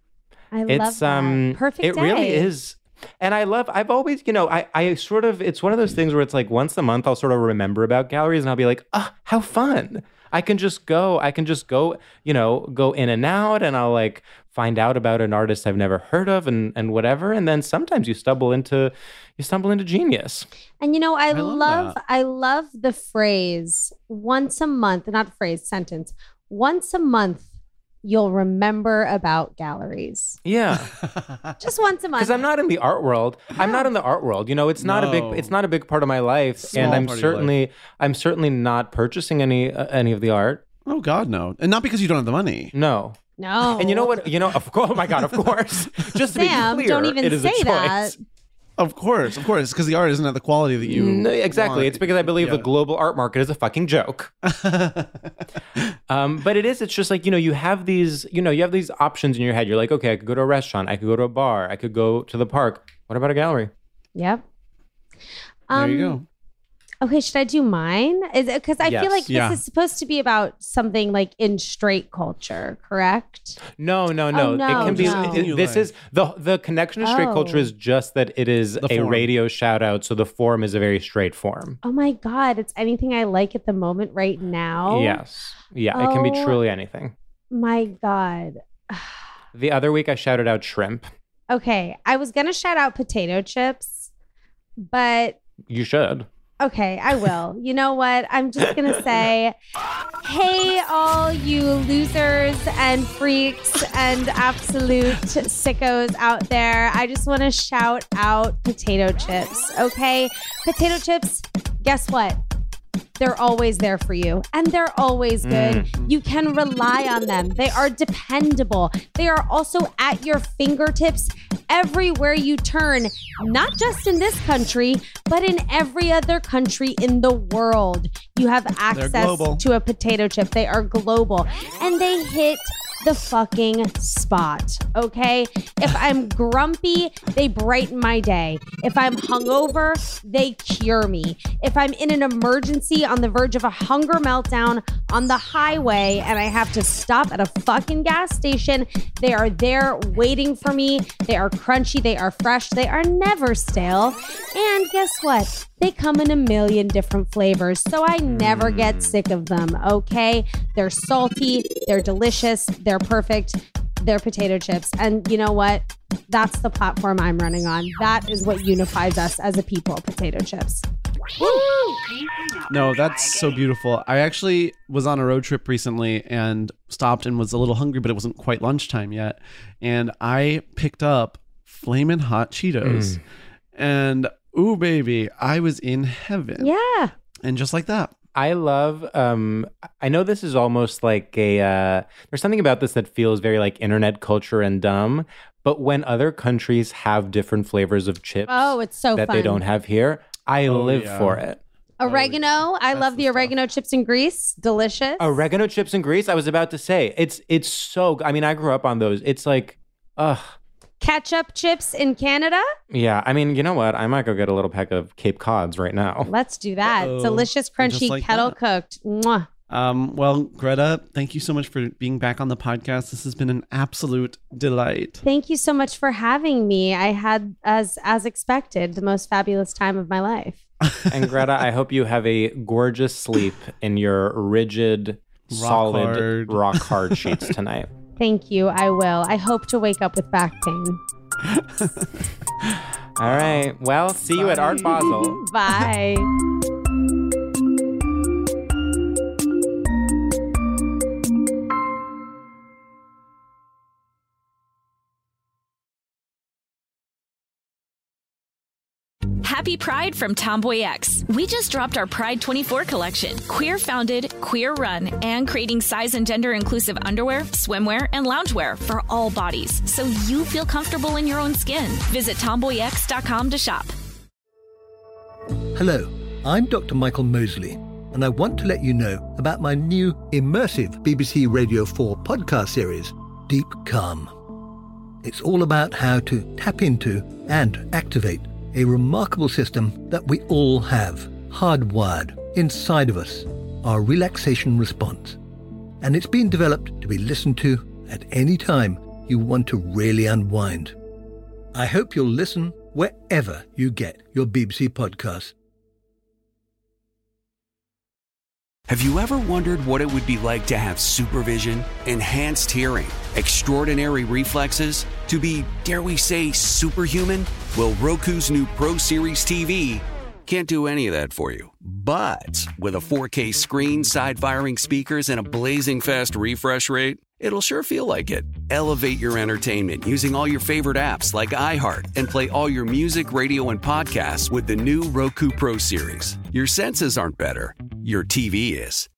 I it's love that. um Perfect it really day. is. And I love, I've always, you know, I, I sort of, it's one of those things where it's like once a month I'll sort of remember about galleries and I'll be like, ah, how fun. I can just go, I can just go, you know, go in and out and I'll like find out about an artist I've never heard of and, and whatever. And then sometimes you stumble into, you stumble into genius. And you know, I, love love, that. I love the phrase once a month, not phrase, sentence. Once a month, you'll remember about galleries. Yeah. Just once a month. Because I'm not in the art world. I'm not in the art world. You know, it's not a No. big. It's not a big part of my life, Small and I'm part of your certainly, I'm certainly not purchasing any uh, any of the art. Oh God, no. And not because you don't have the money. No. No. And you know what? You know, of course. Oh my God, of course. Just to Sam, be clear, don't even it is a say choice. that. Of course, of course, because the art isn't at the quality that you No, exactly. want. It's because I believe Yeah. the global art market is a fucking joke. um, but it is. It's just like, you know, you have these, you know, you have these options in your head. You're like, okay, I could go to a restaurant. I could go to a bar. I could go to the park. What about a gallery? Yep. There you Um, go. Okay, should I do mine? Is it because I Yes. feel like this Yeah. is supposed to be about something like in straight culture, correct? No, no, no. Oh, no, it can be. no. it- this is the the connection to straight Oh. culture is just that it is The a form. radio shout out. So the form is a very straight form. Oh my God, it's anything I like at the moment right now. Yes. Yeah. It can be Oh. truly anything. My God. The other week I shouted out shrimp. Okay, I was gonna shout out potato chips, but You should. okay, I will. You know what? I'm just going to say, hey, all you losers and freaks and absolute sickos out there. I just want to shout out potato chips, okay? Potato chips, guess what? They're always there for you, and they're always good. You can rely on them. They are dependable. They are also at your fingertips everywhere you turn, not just in this country, but in every other country in the world. You have access global. to a potato chip. They are global, and they hit the fucking spot, okay? If I'm grumpy, they brighten my day. If I'm hungover, they cure me. If I'm in an emergency on the verge of a hunger meltdown on the highway and I have to stop at a fucking gas station, they are there waiting for me. They are crunchy, they are fresh, they are never stale. And guess what? They come in a million different flavors, so I never get sick of them, okay? They're salty, they're delicious, they're perfect, they're potato chips. And you know what? That's the platform I'm running on. That is what unifies us as a people, potato chips. Woo! No, that's so beautiful. I actually was on a road trip recently and stopped and was a little hungry, but it wasn't quite lunchtime yet. And I picked up Flamin' Hot Cheetos. Mm. And ooh, baby, I was in heaven. Yeah. And just like that. I love, um, I know this is almost like a, uh, there's something about this that feels very like internet culture and dumb, but when other countries have different flavors of chips oh, it's so that fun. they don't have here, I oh, live yeah. for it. Oregano. Oh, I love the, the oregano chips in Greece. Delicious. Oregano chips in Greece. I was about to say, it's, it's so, I mean, I grew up on those. It's like, ugh. Ketchup chips in Canada? Yeah, I mean, you know what? I might go get a little pack of Cape Cods right now. Let's do that. Uh-oh. Delicious, crunchy, like kettle that. cooked. Mwah. Um, well, Greta, thank you so much for being back on the podcast. This has been an absolute delight. Thank you so much for having me. I had, as as expected, the most fabulous time of my life. And Greta, I hope you have a gorgeous sleep in your rigid, rock solid, hard. rock hard sheets tonight. Thank you. I will. I hope to wake up with back pain. All right. Well, see you Bye. at Art Basel. Bye. Happy Pride from Tomboy X. We just dropped our Pride twenty-four collection. Queer founded, queer run, and creating size and gender inclusive underwear, swimwear, and loungewear for all bodies, so you feel comfortable in your own skin. Visit tomboy x dot com to shop. Hello, I'm Doctor Michael Mosley, and I want to let you know about my new immersive B B C Radio four podcast series, Deep Calm. It's all about how to tap into and activate a remarkable system that we all have, hardwired inside of us, our relaxation response. And it's been developed to be listened to at any time you want to really unwind. I hope you'll listen wherever you get your B B C podcasts. Have you ever wondered what it would be like to have supervision, enhanced hearing, extraordinary reflexes, to be, dare we say, superhuman? Well, Roku's new Pro Series T V can't do any of that for you. But with a four K screen, side-firing speakers, and a blazing fast refresh rate, it'll sure feel like it. Elevate your entertainment using all your favorite apps like iHeart and play all your music, radio, and podcasts with the new Roku Pro Series. Your senses aren't better. Your T V is.